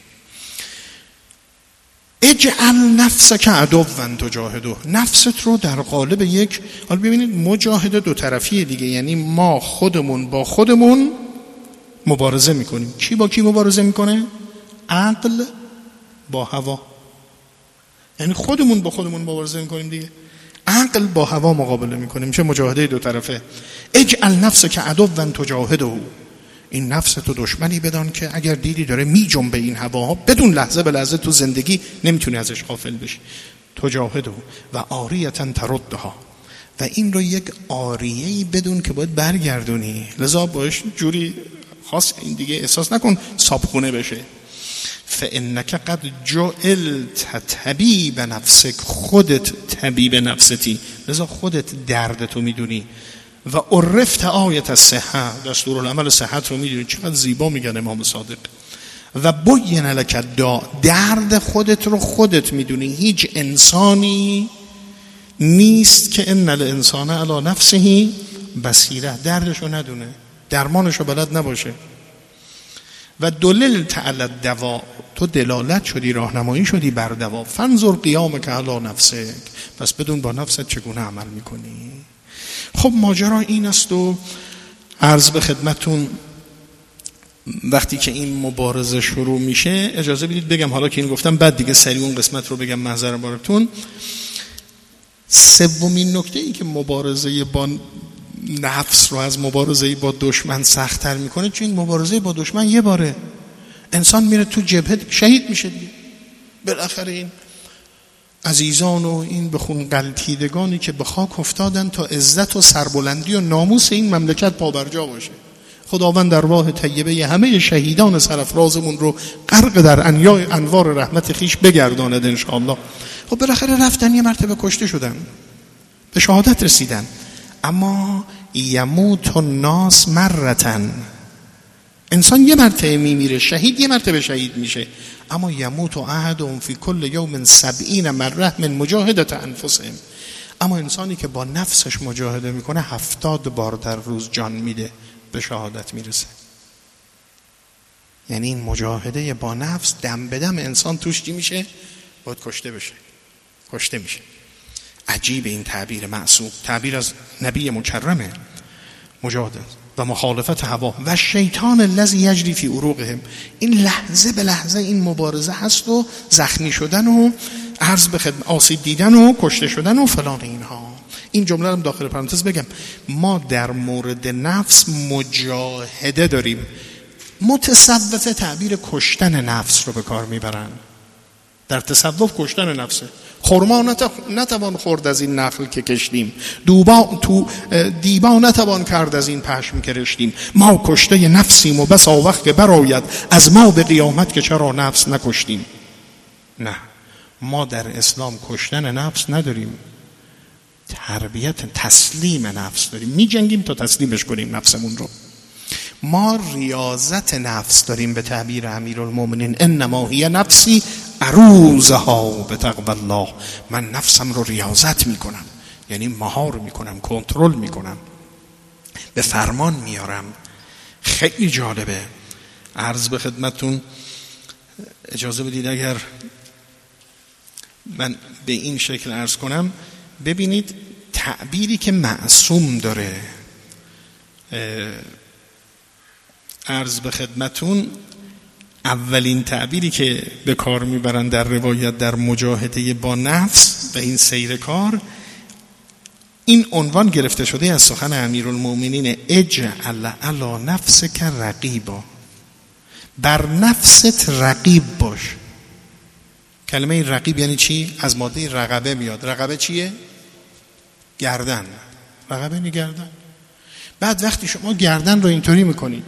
A: اجعل نفسک عدوا تجاهده، نفست رو در قالب یک، حالا ببینید مجاهده دو طرفیه دیگه، یعنی ما خودمون با خودمون مبارزه میکنیم. کی با کی مبارزه میکنه؟ عقل با هوا. یعنی خودمون با خودمون مبارزه میکنیم دیگه، عقل با هوا مقابله میکنیم، چه مجاهده دو طرفه. اجعل نفسک عدوا تجاهده، این نفس تو دشمنی بدان که اگر دیدی داره میجنبه این هواها، بدون لحظه به لحظه تو زندگی نمیتونی ازش غافل بشی. تجاهده و عاریتا تردها، و این رو یک عاریه‌ای بدون که باید برگردونی، لذا باش جوری خاص این دیگه احساس نکن صابخونه بشه. فانک قد جعلت طبیب نفسک، خودت طبیب نفستی، لذا خودت دردتو میدونی. و عرفت آیت الصحه، دستورالعمل صحت رو میدونی. چقدر زیبا میگن امام صادق. و بین لک الداء، درد خودت رو خودت میدونی. هیچ انسانی نیست که ان الانسان علی نفسه بصیره، دردشو ندونه، درمانشو بلد نباشه. و دللت علی الدواء، تو دلالت شدی، راهنمایی شدی بر دوا. فانظر قیامک علی نفسک، پس بدون با نفست چگونه عمل میکنی. خب ماجرا این است و عرض به خدمتون وقتی که این مبارزه شروع میشه، اجازه بدید بگم، حالا که این گفتم بعد دیگه سریع اون قسمت رو بگم محضر بارتون. سومین نکته ای که مبارزه با نفس رو از مبارزه با دشمن سخت‌تر میکنه، چون این مبارزه با دشمن یه باره، انسان میره تو جبهه شهید میشه دیگه. بالاخره این عزیزان و این به خون غلتیدگانی که به خاک افتادن تا عزت و سربلندی و ناموس این مملکت پابرجا باشه. خداوند در راه طیبه همه شهیدان سرافرازمون رو غرق در انوار رحمت خیش بگرداند انشاءالله. خب بالاخره رفتن، یه مرتبه کشته شدن، به شهادت رسیدن. اما یموت الناس مرتن، انسان یه مرتبه میمیره، شهید یه مرتبه شهید میشه. اما یموت احدهم فی کل یوم 70 مره من مجاهدت انفسهم. اما انسانی که با نفسش مجاهده میکنه 70 بار در روز جان میده، به شهادت میرسه. یعنی این مجاهده با نفس دم به دم انسان توش چی میشه؟ باید کشته میشه. عجیب این تعبیر معصوم، تعبیر از نبی مکرمه. مجاهده و مخالفت هوا و شیطان الذی یجری فی عروقهم. این لحظه به لحظه این مبارزه هست و زخمی شدن و عرض به خدمت آسیب دیدن و کشته شدن و فلان اینها. این جمله رو داخل پرانتز بگم، ما در مورد نفس مجاهده داریم. متصوف تعبیر کشتن نفس رو به کار میبرن. در تصوف کشتن نفسه. خرما نتوان خورد از این نخل که کشتیم، دیبا نتوان کرد از این پشم که رشتیم. ما کشته نفسیم و بس وقت که براید از ما به قیامت که چرا نفس نکشتیم. نه، ما در اسلام کشتن نفس نداریم، تربیت تسلیم نفس داریم. می جنگیم تا تسلیمش کنیم نفسمون رو. ما ریاضت نفس داریم به تعبیر امیرالمومنین، انما هی نفسی اروزها به تقوی الله. من نفسم رو ریاضت میکنم، یعنی مهار میکنم، کنترل میکنم، به فرمان میارم. خیلی جالبه. عرض به خدمتون اجازه بدید اگر من به این شکل عرض کنم. ببینید تعبیری که معصوم داره، عرض به خدمتون اولین تعبیری که به کار میبرن در روایت در مجاهده با نفس و این سیر کار، این عنوان گرفته شده از سخن امیرالمومنین، اجعل علی نفسک رقیبا، بر نفست رقیب باش. کلمه رقیب یعنی چی؟ از ماده رقبه میاد. رقبه چیه؟ گردن. رقبه یعنی گردن. بعد وقتی شما گردن رو اینطوری میکنید،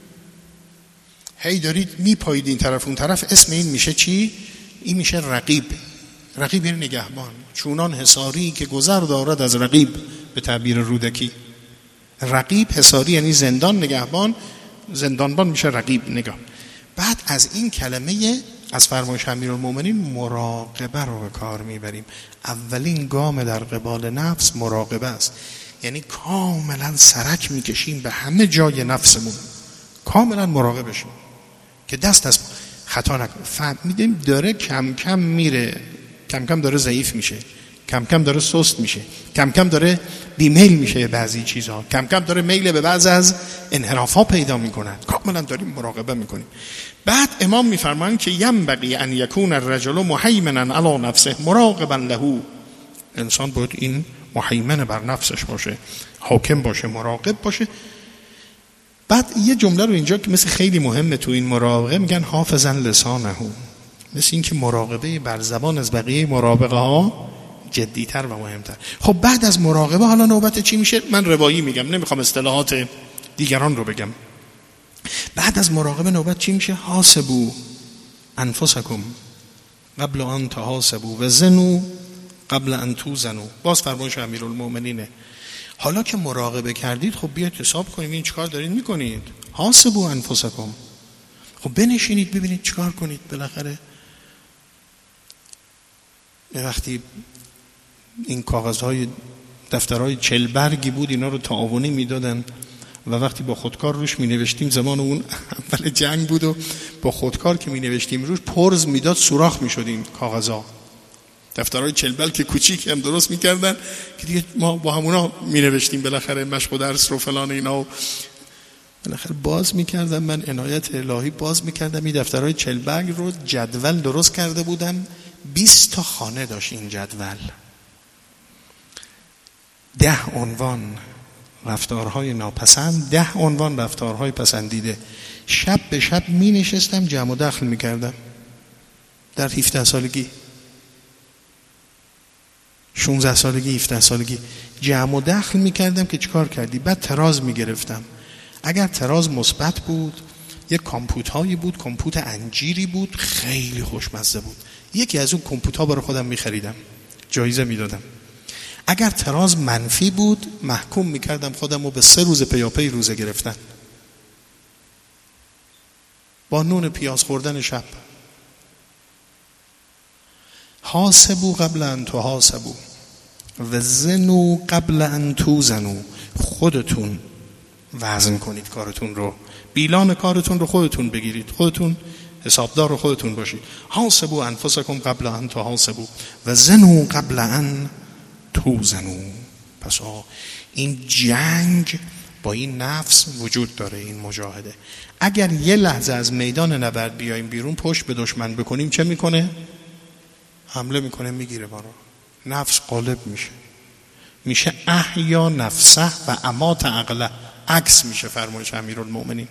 A: هی دارید میپایید این طرف اون طرف، اسم این میشه چی؟ این میشه رقیب. رقیب یعنی نگهبان. چونان حصاری که گذر دارد از رقیب، به تعبیر رودکی. رقیب حصاری یعنی زندان، نگهبان، زندانبان میشه رقیب، نگاه. بعد از این کلمه از فرمایش امیرالمومنین مراقبه رو به کار میبریم. اولین گام در قبال نفس مراقبه است. یعنی کاملا سرک میکشیم به همه جای نفسمون، کاملا مراقب بشیم که دست از خطا نکنه. فهمیدیم داره کم کم میره، کم کم داره ضعیف میشه، کم کم داره سست میشه، کم کم داره بیمیل میشه، بعضی چیزها کم کم داره میل به بعض از انحرافا پیدا میکنن. کاملا داریم مراقبه میکنیم. بعد امام میفرمایند که ینبغی ان یکون الرجل مهیمنا علی نفسه مراقبا له. انسان باید این مهیمن بر نفسش باشه، حاکم باشه، مراقب باشه. بعد یه جمله رو اینجا که مثل خیلی مهمه تو این مراقبه، میگن حافظا لسانه، مثل این که مراقبه بر زبان از بقیه مراقبه ها جدیتر و مهمتر. خب بعد از مراقبه حالا نوبت چی میشه؟ من روایی میگم، نمیخوام اصطلاحات دیگران رو بگم. بعد از مراقبه نوبت چی میشه؟ حاسبو انفسکم قبل ان تحاسبوا و زنوا قبل ان توزنوا. باز فرمایش امیرالمومنینه. حالا که مراقبه کردید، خب بیاید حساب کنید این چیکار دارید میکنید. حاسبوا انفسکم. خب بنشینید ببینید چیکار کنید. بالاخره وقتی این کاغذهای دفترهای 40 برگی بود، اینا رو تعاونی میدادن و وقتی با خودکار روش می نوشتیم، زمان اون اول جنگ بود و با خودکار که می نوشتیم روش پرز میداد، سوراخ می شد این کاغذها. دفترهای 40 بلک کوچیک هم درست می کردن که دیگه ما با همونا می نوشتیم بالاخره مشق و درس رو فلان اینا، و بالاخره باز می کردم. من عنایت الهی باز می کردم این دفترهای 40 برگ رو جدول درست کرده بودم. 20 تا خانه داشت این جدول. 10 عنوان رفتارهای ناپسند، 10 عنوان رفتارهای پسندیده. شب به شب می نشستم جمع و دخل می کردم در 17 سالگی. 16 سالگی 17 سالگی جمع و دخل میکردم که چیکار کردی. بعد تراز میگرفتم، اگر تراز مثبت بود یک کامپوت هایی بود، کامپوت انجیری بود خیلی خوشمزه بود، یکی از اون کامپوت ها برای خودم میخریدم، جایزه میدادم. اگر تراز منفی بود محکوم میکردم خودم رو به 3 روز پیاپی روزه گرفتن با نون پیاز خوردن شب. حاسبوا قبل ان تحاسبوا و زنوا قبل ان توزنوا. خودتون وزن کنید کارتون رو، بیلان کارتون رو خودتون بگیرید، خودتون حسابدار رو خودتون باشید. حاسبوا انفسکم قبل ان تحاسبوا و زنوا قبل ان توزنوا. پس این جنگ با این نفس وجود داره، این مجاهده. اگر یه لحظه از میدان نبرد بیایم بیرون پشت به دشمن بکنیم چه میکنه؟ حمله میکنه، میگیره ما رو. نفس غالب میشه احیا نفسه و امات عقله، عکس میشه فرمایش امیرالمؤمنین.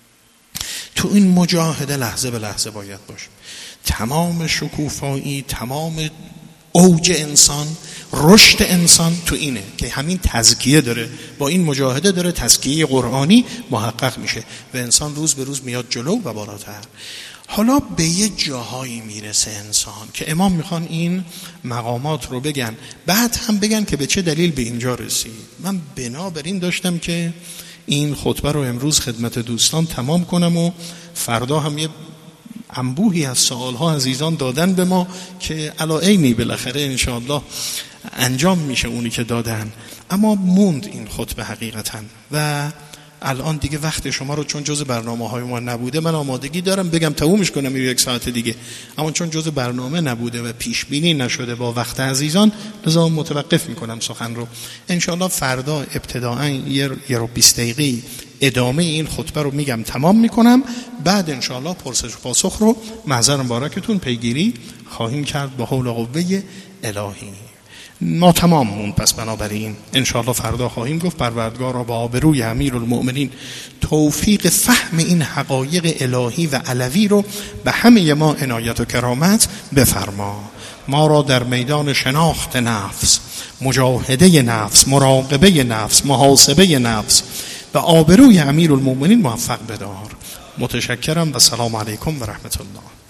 A: تو این مجاهده لحظه به لحظه باید باشیم. تمام شکوفایی، تمام اوج انسان، رشد انسان تو اینه که همین تزکیه داره، با این مجاهده داره تزکیه قرآنی محقق میشه و انسان روز به روز میاد جلو و بالاتر. حالا به یه جاهایی میرسه انسان که امام میخوان این مقامات رو بگن، بعد هم بگن که به چه دلیل به اینجا رسید. من بنابراین داشتم که این خطبه رو امروز خدمت دوستان تمام کنم و فردا هم یه انبوهی از سوالها عزیزان دادن به ما که علاینی بالاخره انشاءالله انجام میشه اونی که دادن، اما موند این خطبه حقیقتا. و الان دیگه وقت شما رو، چون جز برنامه‌های ما نبوده، من آمادگی دارم بگم تمومش کنم 1 ساعت دیگه، اما چون جز برنامه نبوده و پیش بینی نشده با وقت عزیزان، لذا متوقف میکنم سخن رو. انشاءالله فردا ابتداءً یه 20 دقیقه ادامه این خطبه رو میگم تمام میکنم، بعد انشاءالله پرسش و پاسخ رو محضر مبارکتون پیگیری خواهیم کرد با حول و قوه الهی. ناتمام مون، پس بنابراین انشاءالله فردا خواهیم گفت پروردگارا با آبروی امیرالمؤمنین توفیق فهم این حقایق الهی و علوی رو به همه ما عنایت و کرامت بفرما. ما را در میدان شناخت نفس، مجاهده نفس، مراقبه نفس، محاسبه نفس و آبروی امیرالمؤمنین موفق بدار. متشکرم و سلام علیکم و رحمت الله.